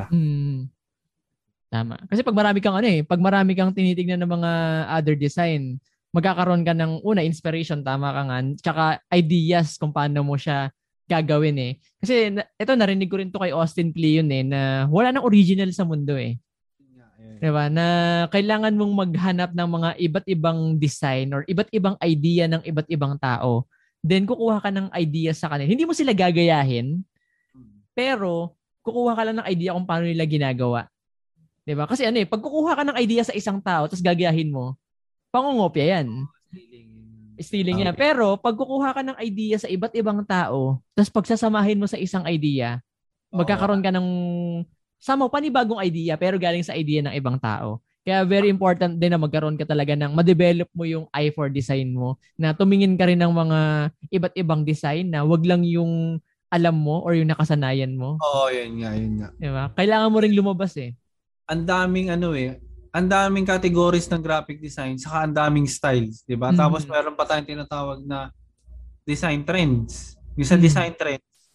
Speaker 3: Tama. Kasi pag marami kang tinitignan ng mga other design, magkakaroon ka ng inspiration, tama ka nga, tsaka ideas kung paano mo siya gagawin eh. Kasi ito, narinig ko rin to kay Austin Kleon na wala nang original sa mundo eh. Diba? Na kailangan mong maghanap ng mga iba't ibang design or iba't ibang idea ng iba't ibang tao. Then, kukuha ka ng idea sa kanila. Hindi mo sila gagayahin, pero kukuha ka lang ng idea kung paano nila ginagawa. 'Di ba? Kasi pag kukuha ka ng idea sa isang tao tapos gagayahin mo, pangungopia 'yan. Stealing yan. Pero pag kukuha ka ng idea sa iba't ibang tao, tapos pagsasamahin mo sa isang idea, magkakaroon ka ng panibagong idea pero galing sa idea ng ibang tao. Kaya very important din na magkaroon ka talaga ng ma-develop mo yung eye for design mo, na tumingin ka rin ng mga iba't ibang design na wag lang yung alam mo or yung nakasanayan mo.
Speaker 2: Oo, yun nga.
Speaker 3: Diba? Kailangan mo ring lumabas eh.
Speaker 2: Ang daming ang daming categories ng graphic design, saka ang daming styles, 'di ba? Tapos meron pa tayong tinatawag na design trends. Yung sa design trends,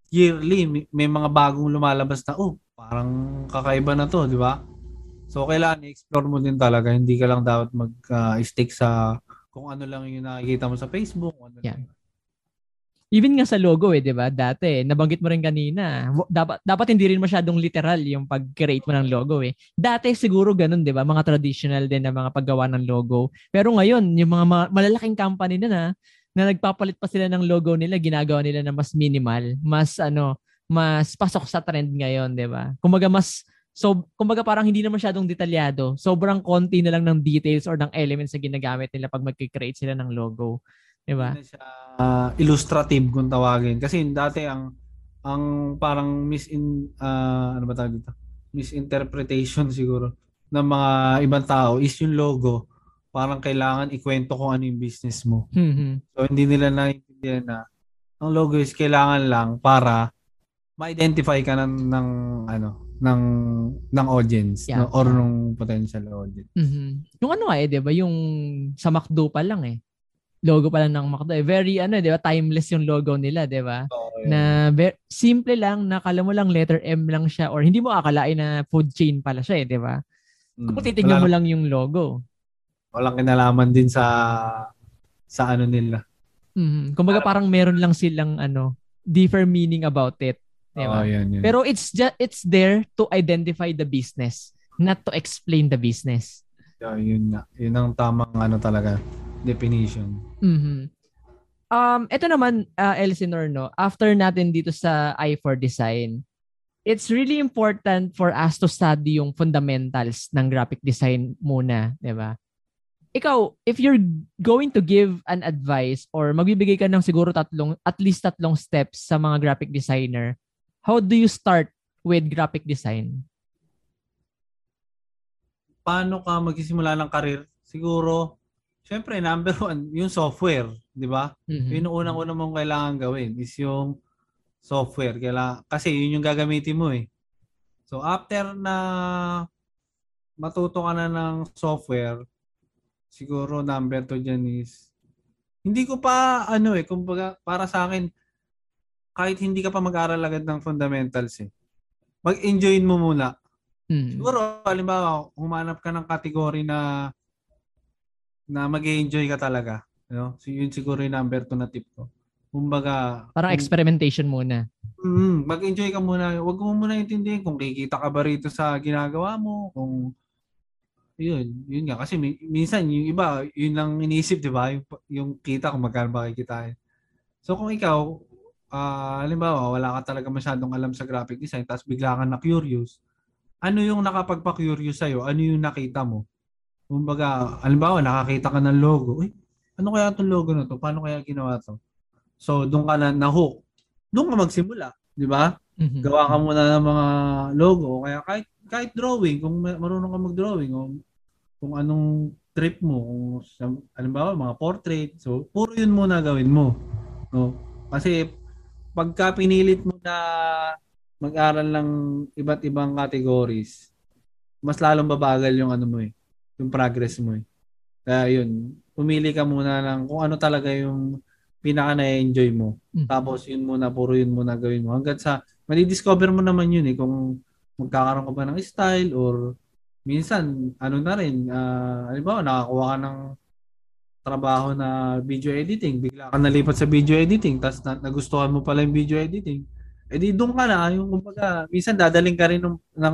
Speaker 2: yearly may mga bagong lumalabas na parang kakaiba na to, di ba? So kailangan i-explore mo din talaga, hindi ka lang dapat mag-stick sa kung ano lang yung nakikita mo sa Facebook, kung ano
Speaker 3: Yeah.
Speaker 2: lang.
Speaker 3: Even nga sa logo 'di ba? Dati nabanggit mo rin kanina, dapat hindi rin masyadong literal yung pag-create mo ng logo eh. Dati siguro ganun 'di ba? Mga traditional din na mga paggawa ng logo. Pero ngayon, yung mga malalaking company na nagpapalit pa sila ng logo nila, ginagawa nila na mas minimal, mas pasok sa trend ngayon, 'di ba? Kumbaga parang hindi na masyadong detalyado. Sobrang konti na lang ng details or ng elements na ginagamit nila pag mag-create sila ng logo, 'di ba?
Speaker 2: Hindi na siya illustrative kung tawagin. Kasi dati ang parang ano ba tawag dito? Misinterpretation siguro ng mga ibang tao is yung logo. Parang kailangan ikwento kung ano yung business mo. So hindi nila naiintindihan na ang logo is kailangan lang para ma-identify ka ng audience,
Speaker 3: Yeah.
Speaker 2: no? Or nung potential audience.
Speaker 3: Yung ano nga 'di ba? Yung sa McDo pa lang logo pa lang ng McDo very 'di ba, timeless yung logo nila, 'di ba? Na simple lang, nakala mo lang letter M lang siya or hindi mo akalain na food chain pala siya 'di ba? Kung titingnan mo lang yung logo.
Speaker 2: Walang kinalaman din sa ano nila.
Speaker 3: Kumbaga parang meron lang silang deeper meaning about it, 'di ba?
Speaker 2: Yan.
Speaker 3: Pero it's there to identify the business, not to explain the business.
Speaker 2: Yun nga. Yun ang tamang talaga definition.
Speaker 3: Ito naman, Elsinore, no? After natin dito sa I4 Design, it's really important for us to study yung fundamentals ng graphic design muna, di ba? Ikaw, if you're going to give an advice or magbibigay ka ng siguro at least tatlong steps sa mga graphic designer, how do you start with graphic design?
Speaker 2: Paano ka magsisimula ng career? Siguro, syempre, number one, yung software, di ba? Yun yung unang-una mong kailangan gawin is yung software. Kasi yun yung gagamitin mo eh. So, after na matuto ka na ng software, siguro number 2 dyan is, hindi ko pa, kumbaga, para sa akin, kahit hindi ka pa mag-aral agad ng fundamentals mag-enjoyin mo muna. Siguro, halimbawa, humanap ka ng category na mag-enjoy ka talaga. So, yun siguro yung number 2 na tip ko. Kumbaga,
Speaker 3: parang experimentation muna.
Speaker 2: Mag-enjoy ka muna. Huwag mo muna intindihin kung kikita ka ba rito sa ginagawa mo. Kung yun nga. Kasi minsan, yung iba, yun lang iniisip, di ba? Yung kita kung magkano ba kikitain. So, kung ikaw, halimbawa, wala ka talaga masyadong alam sa graphic design, tapos bigla ka na-curious, ano yung nakapagpa-curious sa'yo? Ano yung nakita mo? Kumbaga, halimbawa, nakakita ka ng logo. Ano kaya itong logo na to? Paano kaya ginawa to? So, doon ka na-hook. Doon ka magsimula. Di ba? Gawa ka muna ng mga logo. Kaya kahit drawing, kung marunong ka mag-drawing, o kung anong trip mo, kung halimbawa, mga portrait. So, puro yun muna gawin mo. No? Kasi, pagka pinilit mo na mag-aral ng iba't ibang categories, mas lalong babagal yung yung progress mo Kaya yun, pumili ka muna ng kung ano talaga yung pinaka na-enjoy mo. Tapos puro yun muna gawin mo. Hanggang sa, madi-discover mo naman yun kung magkakaroon ka ba ng style or minsan, na rin, halimbawa, nakakuha ka ng trabaho na video editing, bigla ka nalipat sa video editing, tapos nagustuhan mo pala yung video editing. Di doon ka na, yung kumbaga, minsan dadaling ka rin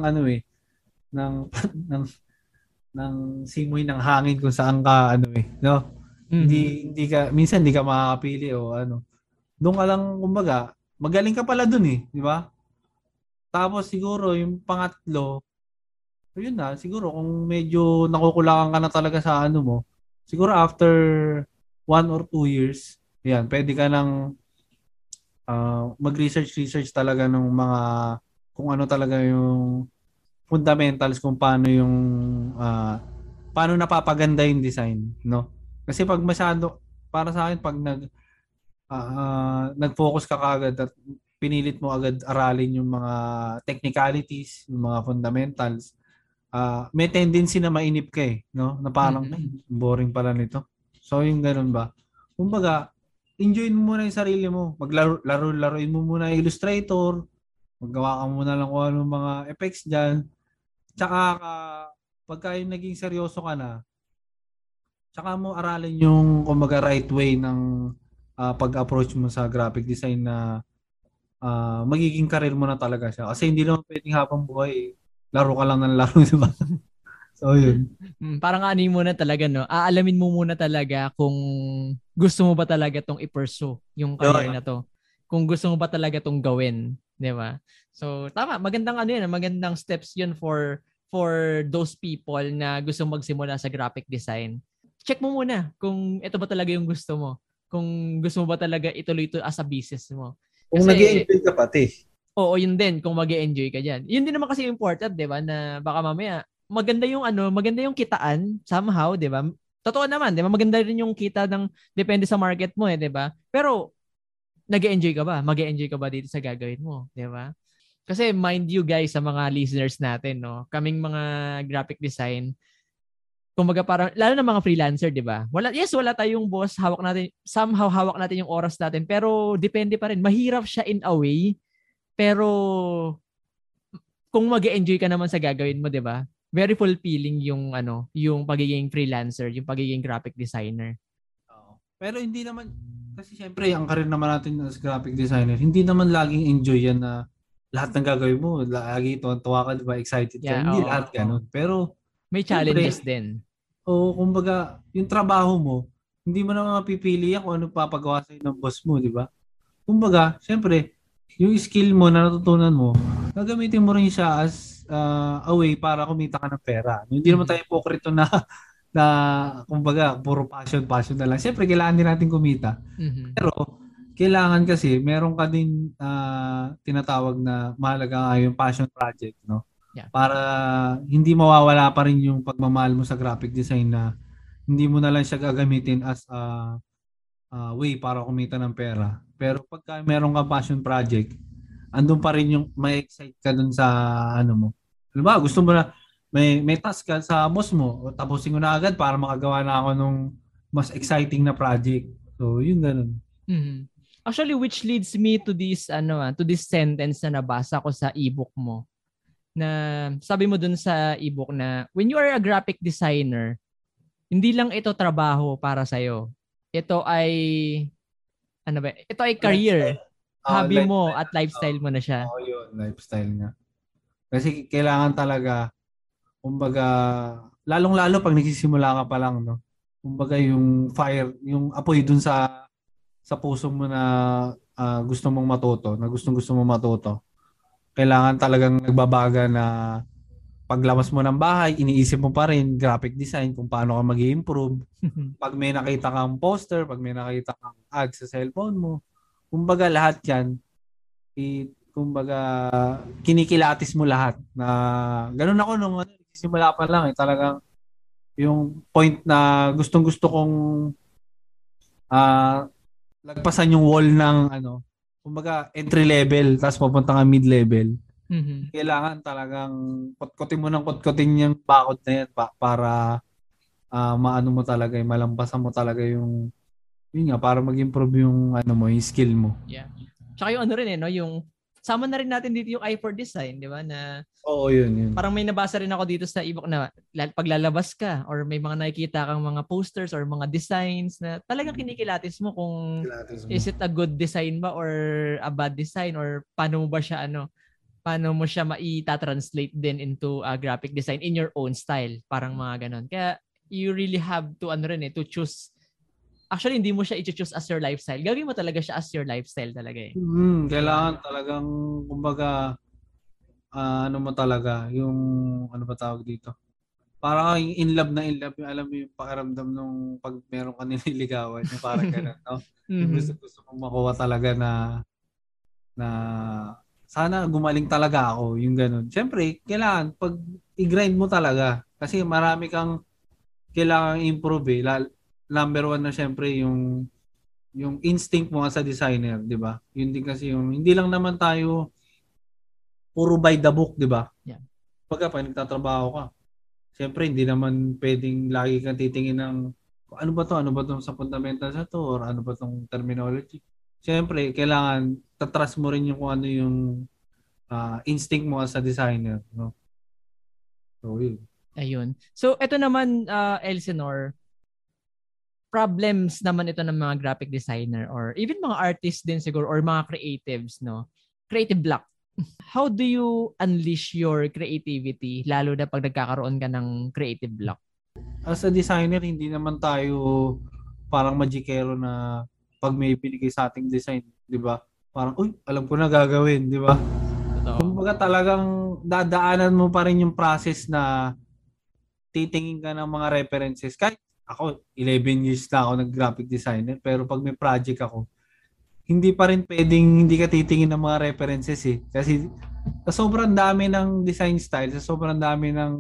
Speaker 2: ng simoy ng hangin kung saan ka no? Hindi ka minsan hindi ka makakapili o Doon ka lang kumbaga, magaling ka pala doon di ba? Tapos siguro yung pangatlo, yun na, siguro kung medyo nakukulangan ka na talaga sa mo, siguro after 1 or 2 years, yan, pwede ka nang mag-research talaga ng mga kung ano talaga yung fundamentals kung paano yung paano napapaganda yung design, no? Kasi pag masyado, para sa akin, pag nag-focus ka kagad at pinilit mo agad aralin yung mga technicalities, yung mga fundamentals, may tendency na mainip ka no? Na parang, boring pala nito. So, yung ganun ba? Kumbaga, enjoyin mo muna yung sarili mo. Laruin mo muna yung Illustrator. Maggawa ka muna lang kung anong mga effects dyan. Tsaka pagka yung naging seryoso ka na, tsaka mo aralin yung kumbaga right way ng pag-approach mo sa graphic design na magiging career mo na talaga siya. Kasi hindi naman pwedeng habang buhay, laro ka lang ng laro, di ba? So, yun.
Speaker 3: Parang ano muna talaga, no? Aalamin mo muna talaga kung gusto mo ba talaga tong i-pursue yung career na to. Kung gusto mo ba talaga tong gawin, di ba? So, tama. Magandang ano yan. Magandang steps yun for those people na gusto magsimula sa graphic design. Check mo muna kung ito ba talaga yung gusto mo. Kung gusto mo ba talaga ituloy ito as a business mo.
Speaker 2: Kung nag-i-enjoy ka pati.
Speaker 3: Oo, yun din. Kung mag-i-enjoy ka dyan. Yun din naman kasi important, di ba? Na baka mamaya, maganda yung kitaan somehow, di ba? Totoo naman, di ba? Maganda rin yung kita depende sa market mo, di ba? Pero, nag-i-enjoy ka ba? Mag-i-enjoy ka ba dito sa gagawin mo, di ba? Kasi mind you guys, sa mga listeners natin, no? Kaming mga graphic design, kumbaga parang, lalo na mga freelancer, di ba? Wala tayong boss, somehow hawak natin yung oras natin, pero depende pa rin. Mahirap siya in a way, pero kung mag-enjoy ka naman sa gagawin mo, di ba? Very fulfilling yung pagiging freelancer, yung pagiging graphic designer.
Speaker 2: Pero hindi naman, kasi syempre, ang career naman natin as graphic designer, hindi naman laging enjoy yan na lahat ng gagawin mo, lagi tuwa ka, di ba? Excited ka. Hindi lahat ganun. Pero,
Speaker 3: may challenges din.
Speaker 2: Oo, kumbaga, yung trabaho mo, hindi mo naman mapipili yan kung ano papagawa sa'yo ng boss mo, di ba? Kumbaga, syempre, yung skill mo na natutunan mo, gagamitin mo rin siya as a way para kumita ka ng pera. Hindi naman tayo hipokrito na kumbaga, puro passion na lang. Syempre, kailangan din natin kumita. Pero, kailangan kasi, meron ka din tinatawag na mahalaga yung passion project, no?
Speaker 3: Yeah.
Speaker 2: Para hindi mawawala pa rin yung pagmamahal mo sa graphic design na hindi mo na lang siya gagamitin as a way para kumita ng pera. Pero pagka meron ka passion project, andun pa rin yung may excite ka dun sa ano mo. Alam ba, gusto mo na may task ka sa boss mo, o tapusin ko na agad para makagawa na ako nung mas exciting na project. So, yun ganun.
Speaker 3: Actually, which leads me to this sentence na nabasa ko sa ebook mo. Na sabi mo dun sa ebook na when you are a graphic designer, hindi lang ito trabaho para sa'yo. Ito ay career. Hobby mo at lifestyle mo na siya.
Speaker 2: Oo, yun, lifestyle nga. Kasi kailangan talaga, kumbaga, lalong-lalo pag nagsisimula ka pa lang, no? Kumbaga yung fire, yung apoy dun sa puso mo na gusto mong matuto, na gustong-gusto mong matuto. Kailangan talagang nagbabaga na paglabas mo ng bahay, iniisip mo pa rin graphic design kung paano ka mag-i-improve. Pag may nakita kang poster, pag may nakita kang ad sa cellphone mo, kumbaga lahat yan, kumbaga kinikilatis mo lahat na ganun ako nung simula pa lang talagang yung point na gustong-gusto kong lagpasan yung wall ng kumbaga entry level tapos papunta ka mid level. Kailangan talagang kotkotin mo ng kotkotin yung bakod na yan para maano mo talaga, malampasan mo talaga yung yun nga, para mag-improve yung yung skill mo.
Speaker 3: Yeah. Tsaka yung rin yung sama na rin natin dito yung eye for design, di ba? Na
Speaker 2: oo, yun. Parang
Speaker 3: may nabasa rin ako dito sa ebook na paglalabas ka or may mga nakikita kang mga posters or mga designs na talagang kinikilatis mo kung is it a good design ba or a bad design or paano mo siya maita-translate din into a graphic design in your own style, parang mga ganon. Kaya you really have to to choose. Actually, hindi mo siya i-choose as your lifestyle. Gawin mo talaga siya as your lifestyle talaga eh.
Speaker 2: Kailangan talagang, kumbaga, mo talaga, yung, ano ba tawag dito? Parang in love, yung alam mo yung pakiramdam nung pag meron ka nililigawan, yung parang gano'n, no? Yung gusto mong makuha talaga na sana gumaling talaga ako, yung gano'n. Siyempre, kailangan, pag i-grind mo talaga, kasi marami kang kailangan improve eh. Number one na syempre yung instinct mo sa designer, 'di ba? Yun din kasi yung hindi lang naman tayo puro by the book, 'di ba?
Speaker 3: Yeah.
Speaker 2: Pag nagtatrabaho ka, syempre hindi naman pwedeng lagi kang titingin ng ano ba to? Ano ba tong sa fundamentals na to? Or ano ba tong terminology? Siyempre, kailangan tatrust mo rin yung kung ano yung instinct mo as a designer. No? So, yun.
Speaker 3: Ayun. So, ito naman, Elsinore, problems naman ito ng mga graphic designer or even mga artists din siguro or mga creatives, no? Creative block. How do you unleash your creativity lalo na pag nagkakaroon ka ng creative block?
Speaker 2: As a designer, hindi naman tayo parang magikero na pag may binigay sa ating design, di ba? Parang, uy, alam ko na gagawin, di ba?
Speaker 3: Totoo.
Speaker 2: Kumbaga talagang dadaanan mo pa rin yung process na titingin ka ng mga references. Kahit ako, 11 years na ako nag-graphic designer, pero pag may project ako, hindi pa rin pwedeng hindi ka titingin ng mga references eh. Kasi sa sobrang dami ng design style, sa sobrang dami ng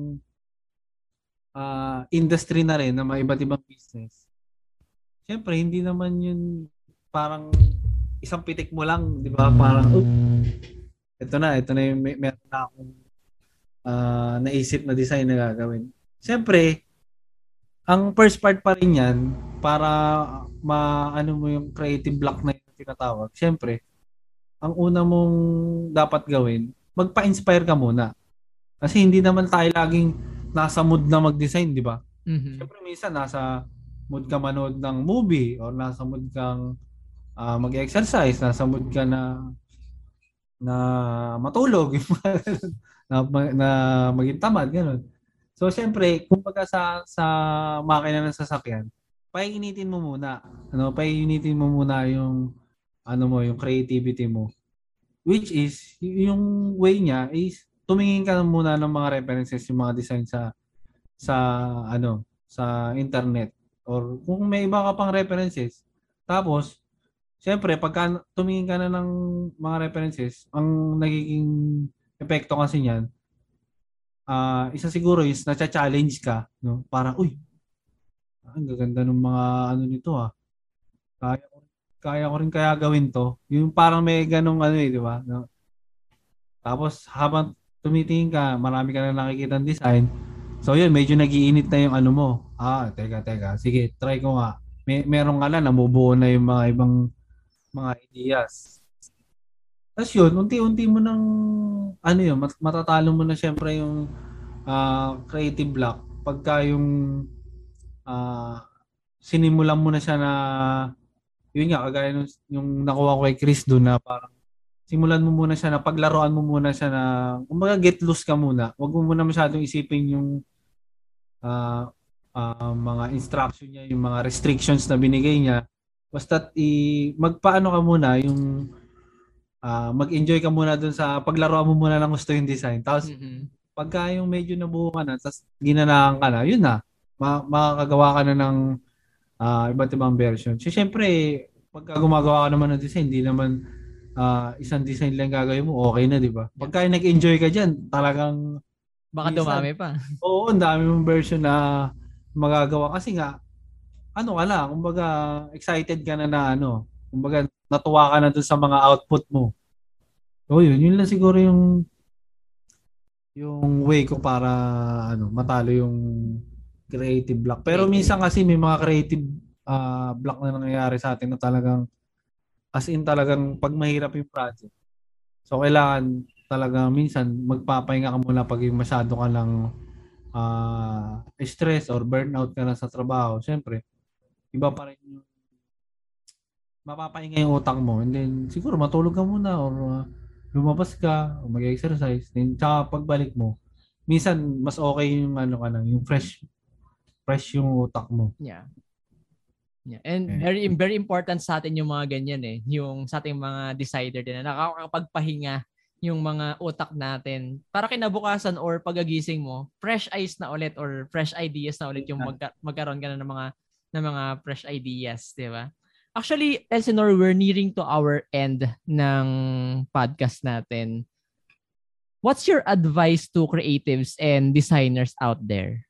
Speaker 2: industry na rin ng mga iba't ibang business. Siyempre, hindi naman yun parang isang pitik mo lang, di ba? Parang, ito na yung meron na akong naisip na design na gagawin. Siyempre, ang first part pa rin yan, para maano mo yung creative block na yung tinatawag. Siyempre, ang una mong dapat gawin, magpa-inspire ka muna. Kasi hindi naman tayo laging nasa mood na mag-design, di ba?
Speaker 3: Mm-hmm.
Speaker 2: Siyempre, minsan nasa mood ka manood ng movie or nasa mood kang mag-exercise, nasa mood ka na matulog, na maging tamad, gano'n. So, siyempre, kumbaga sa makina ng sasakyan, painitin mo muna. Painitin mo muna yung yung creativity mo. Which is, yung way niya is tumingin ka muna ng mga references, yung mga design sa sa internet or kung may iba ka pang references. Tapos, siyempre, pagka tumingin ka na ng mga references, ang nagiging epekto kasi niyan, isa siguro is na-challenge ka, no? Para, uy, ang gaganda ng mga nito Kaya, kaya ko rin kaya gawin to. Yung parang may ganong di ba? No? Tapos, habang tumitingin ka, marami ka na nakikita ng design. So, yun, medyo nagiinit na yung mo. Teka. Sige, try ko nga. Meron nga lang, nabubuo na yung mga ibang mga ideas. Tapos yun, unti-unti mo nang matatalo mo na syempre yung creative block pagka yung sinimulan mo na siya na yun nga kagaya yung nakuha ko kay Chris doon na parang simulan mo muna siya na paglaruan mo muna siya na kumbaga get loose ka muna. Huwag mo muna masyadong isipin yung mga instruction niya, yung mga restrictions na binigay niya. Basta magpaano ka muna yung mag-enjoy ka muna dun sa paglaruan mo muna ng gusto yung design. Tapos pagka yung medyo nabuo ka na, tapos ginanahan ka na, yun na. Makakagawa ka na ng iba't ibang version. So, syempre, pagka gumagawa ka naman ng design, hindi naman isang design lang gagawin mo, okay na, di ba? Pagka nag-enjoy ka dyan, talagang
Speaker 3: baka dumami pa.
Speaker 2: Oo, ang dami mong version na magagawa. Kasi nga, ka na, kumbaga, excited ka na kumbaga, natuwa ka na dun sa mga output mo. So, yun lang siguro yung way ko para matalo yung creative block. Pero minsan kasi may mga creative block na nangyayari sa atin na talagang as in talagang pag mahirap yung project. So kailangan talaga minsan magpapahinga ka muna pag yung masyado ka lang stress or burnout ka na sa trabaho. Siyempre, iba pa rin yung mapapahinga yung utak mo and then siguro matulog ka muna or lumabas ka o mag-exercise. Then tsaka pagbalik mo, minsan mas okay yung yung fresh yung utak mo.
Speaker 3: Yeah. And very important sa atin yung mga ganyan yung sa ating mga decider din na nakakapagpahinga yung mga utak natin para kinabukasan or pagagising mo fresh eyes na ulit or fresh ideas na ulit yung magkaroon ka na ng mga fresh ideas, di ba? Actually, Elsinore, we're nearing to our end ng podcast natin. What's your advice to creatives and designers out there?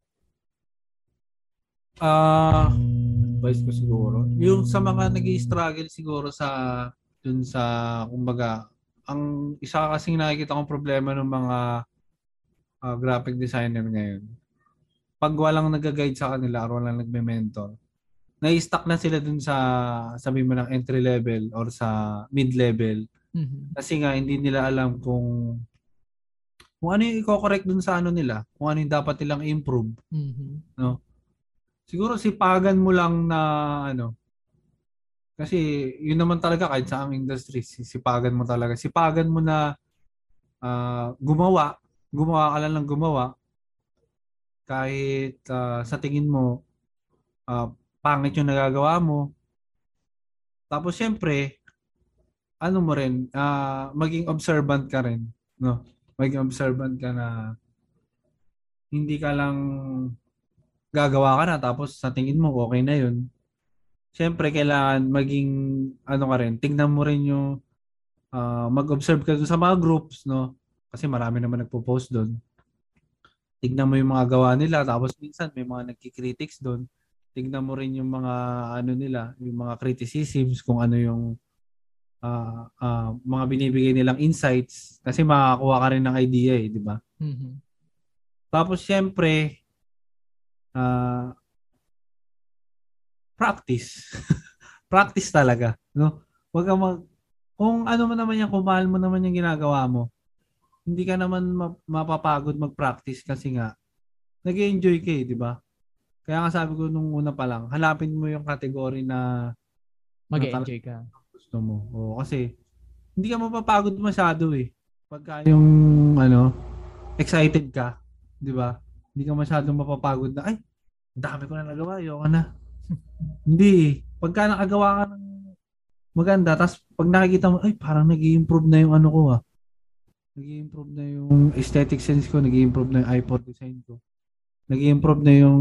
Speaker 2: Advice ko siguro. Yung sa mga nag-i-struggle siguro dun sa kumbaga, ang isa kasing nakikita kong problema ng mga graphic designer ngayon. pag walang nag-guide sa kanila or walang nagme-mentor, nai-stuck na sila dun sa sabi mo ng entry level or sa mid-level. Kasi nga hindi nila alam kung ano yung i-correct dun sa ano nila, kung ano yung dapat nilang improve. No? Siguro sipagan mo lang na ano, kasi yun naman talaga kahit sa ang industry, sipagan mo talaga. Sipagan mo na gumawa ka lang ng gumawa kahit sa tingin mo pangit yung nagagawa mo. Tapos syempre, ano mo rin, maging observant ka rin, no? Maging observant ka na hindi ka lang gagawa ka na tapos sa tingin mo okay na yun. Syempre, kailangan maging ano ka rin, tingnan mo rin yung mag-observe ka dun sa mga groups, no? Kasi marami naman nagpo-post doon. Tignan mo yung mga gawa nila tapos minsan may mga nagki-critics doon. Tignan mo rin yung mga ano nila, yung mga criticisms kung ano yung mga binibigay nilang insights kasi makakuha ka rin ng idea di ba? Tapos syempre practice. Practice talaga, no? Wag ka kung ano mo naman yan, kung mahal mo naman yung ginagawa mo, hindi ka naman mapapagod mag-practice kasi nga nag-enjoy ka di ba? Kaya nga sabi ko nung una pa lang, hanapin mo yung category na
Speaker 3: mag-enjoy ka.
Speaker 2: Gusto mo. O, kasi hindi ka mapapagod masyado pagka yung excited ka, di ba? Hindi ka masyadong mapapagod na, ay, dami ko na nagawa, ayoko na. Hindi. Pagka nakagawa ka ng maganda, tapos pag nakikita mo, ay, parang nag-i-improve na yung ano ko nag-i-improve na yung aesthetic sense ko, nag-i-improve na yung iPod design ko. Nag-i-improve na yung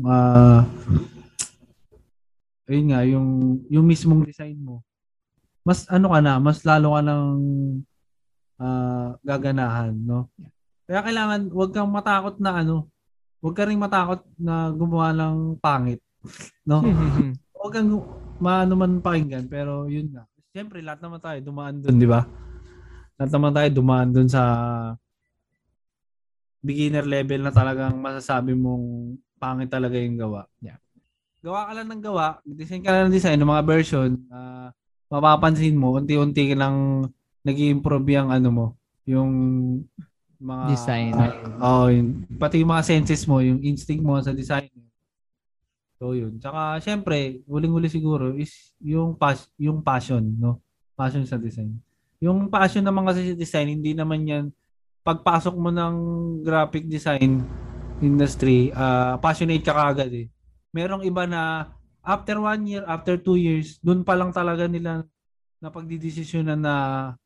Speaker 2: ayun nga, yung mismong design mo. Mas ano ka na, mas lalo ka ng gaganahan, no? Kaya kailangan, huwag kang matakot na huwag ka rin matakot na gumawa ng pangit, no? Huwag kang man pakinggan, pero yun nga. Siyempre, lahat naman tayo dumaan dun, di ba? Lahat naman tayo dumaan dun sa beginner level na talagang masasabi mong pangit talaga yung gawa.
Speaker 3: Yeah.
Speaker 2: Gawa ka lang ng gawa, design ka lang ng design ng mga version, mapapansin mo, unti-unti ka lang nag-i-improve yung yung mga
Speaker 3: design.
Speaker 2: Pati yung mga senses mo, yung instinct mo sa design. So yun. Tsaka syempre, huling-huli siguro is yung passion, no? Passion sa design. Yung passion naman kasi sa design, hindi naman yan pagpasok mo ng graphic design industry, passionate ka kagad Merong iba na after 1 year, after 2 years, doon pa lang talaga nila na pagdidesisyonan na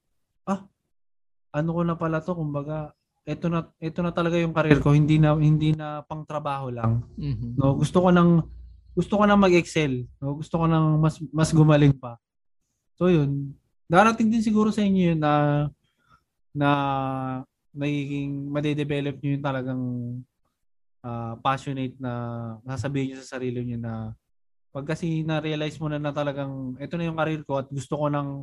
Speaker 2: ano ko na pala to, kumbaga ito na talaga yung career ko, hindi na pang trabaho lang. No, gusto ko nang mag-excel, no? Gusto ko nang mas gumaling pa. So yun, darating din siguro sa inyo yun na magiging madedevelop nyo yung talagang passionate na sasabihin nyo sa sarili nyo na pag kasi na-realize mo na talagang ito na yung career ko at gusto ko nang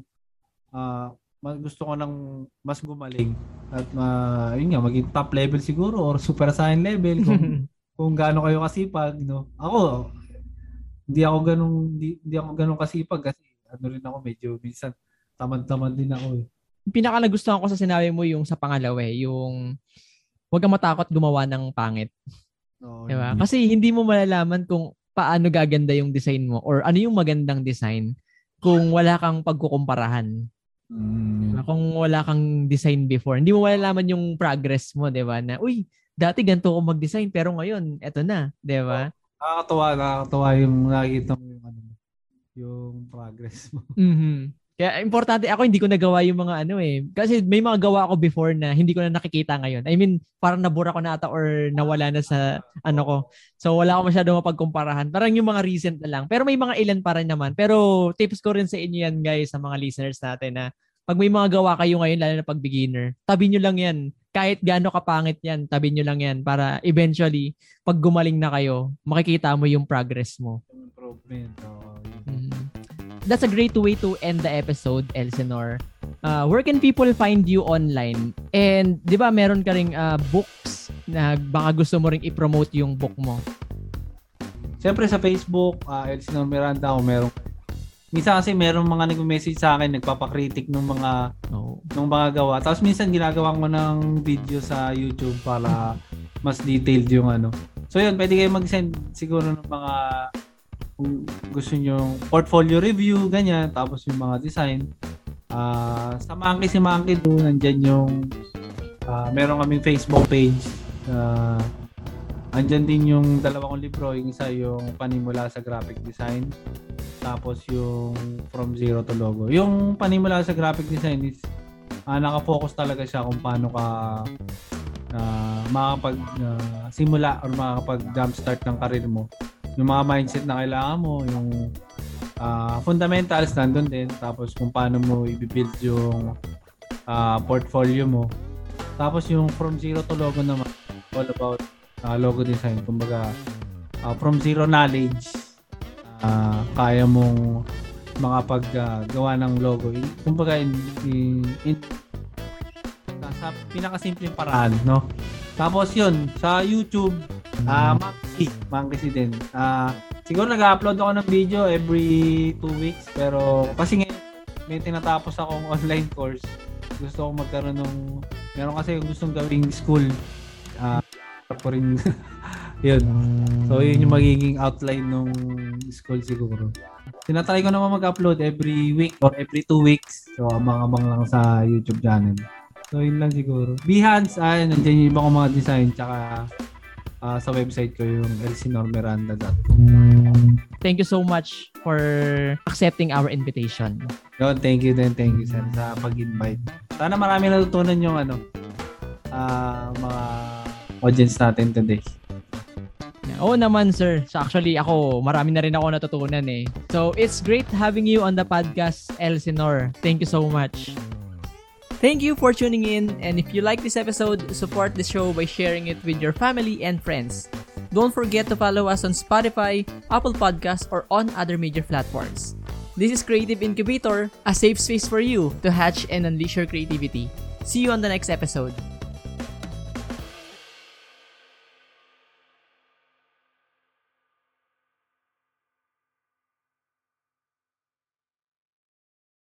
Speaker 2: mas gumaling at yun nga, maging top level siguro or super saiyan level kung gaano kayo kasipag, no? Ako, hindi ako ganun kasipag kasi rin ako medyo minsan tamad-tamad din ako
Speaker 3: Pinaka nagustuhan ko sa sinabi mo yung sa pangalawa yung huwag kang matakot gumawa ng pangit. Diba? Kasi hindi mo malalaman kung paano gaganda yung design mo or ano yung magandang design kung wala kang pagkukumparahan. Kung wala kang design before, hindi mo malalaman yung progress mo, 'di ba? Na dati ganito ako mag-design pero ngayon eto na, 'di ba?
Speaker 2: Nakakatuwa yung nakikita mo yung progress mo.
Speaker 3: Kaya importante, ako hindi ko nagawa yung mga kasi may mga gawa ako before na hindi ko na nakikita ngayon. I mean, parang nabura ko na ata or nawala na sa ko. So wala ako masyadong mapagkumparahan. Parang yung mga recent na lang. Pero may mga ilan pa rin naman. Pero tips ko rin sa inyo yan guys, sa mga listeners natin na pag may mga gawa kayo ngayon, lalo na pag beginner, tabi nyo lang yan. Kahit gaano kapangit yan, tabi nyo lang yan para eventually, pag gumaling na kayo, makikita mo yung progress mo.
Speaker 2: Improvement.
Speaker 3: That's a great way to end the episode, Elsinore. Where can people find you online? And 'di ba meron ka ring books na baka gusto mo ring i-promote yung book mo?
Speaker 2: Siyempre sa Facebook, Elsinore Miranda, o meron. Minsan kasi meron mga nag-message sa akin, nagpapakritik ng mga gawa. Tapos minsan ginagawa ko ng video sa YouTube para mas detailed yung ano. So yun, pwede kayo mag-send siguro ng mga kung gusto nyo portfolio review, ganyan. Tapos yung mga design. Sa Monkey si Monkey Do, nandyan yung meron kaming Facebook page. Andyan din yung dalawa kong libro. Yung isa yung Panimula sa Graphic Design. Tapos yung From Zero to Logo. Yung Panimula sa Graphic Design is nakafocus talaga siya kung paano ka makapag-simula or makapag-jumpstart ng career mo. Yung mga mindset na kailangan mo, yung fundamentals nandun din. Tapos kung paano mo i-build yung portfolio mo. Tapos yung From Zero to Logo naman, all about logo design. Kumbaga, from zero knowledge, kaya mong makapaggawa ng logo. Kumbaga, sa pinakasimpleng paraan, no? Tapos yun, sa YouTube, Monkey din. Siguro nag-upload ako ng video every 2 weeks, pero kasi ngayon, may tinatapos akong online course. Gusto kong magkaroon ng, meron kasi gustong gawing school. Ko rin yun. So yun yung magiging outline ng school siguro. Tinatry ko naman mag-upload every week or every 2 weeks. So abang-abang lang sa YouTube channel. So yun lang siguro. Behance, nandiyan yung iba kong mga design, tsaka sa website ko yung elsinormiranda.com.
Speaker 3: Thank you so much for accepting our invitation.
Speaker 2: Yun, thank you sir sa pag-invite. Sana marami natutunan yung mga audience natin today.
Speaker 3: Oo naman, sir. So actually, marami na rin ako natutunan eh. So it's great having you on the podcast, Elsinore. Thank you so much.
Speaker 1: Thank you for tuning in, and if you like this episode, support the show by sharing it with your family and friends. Don't forget to follow us on Spotify, Apple Podcasts, or on other major platforms. This is Creative Incubator, a safe space for you to hatch and unleash your creativity. See you on the next episode.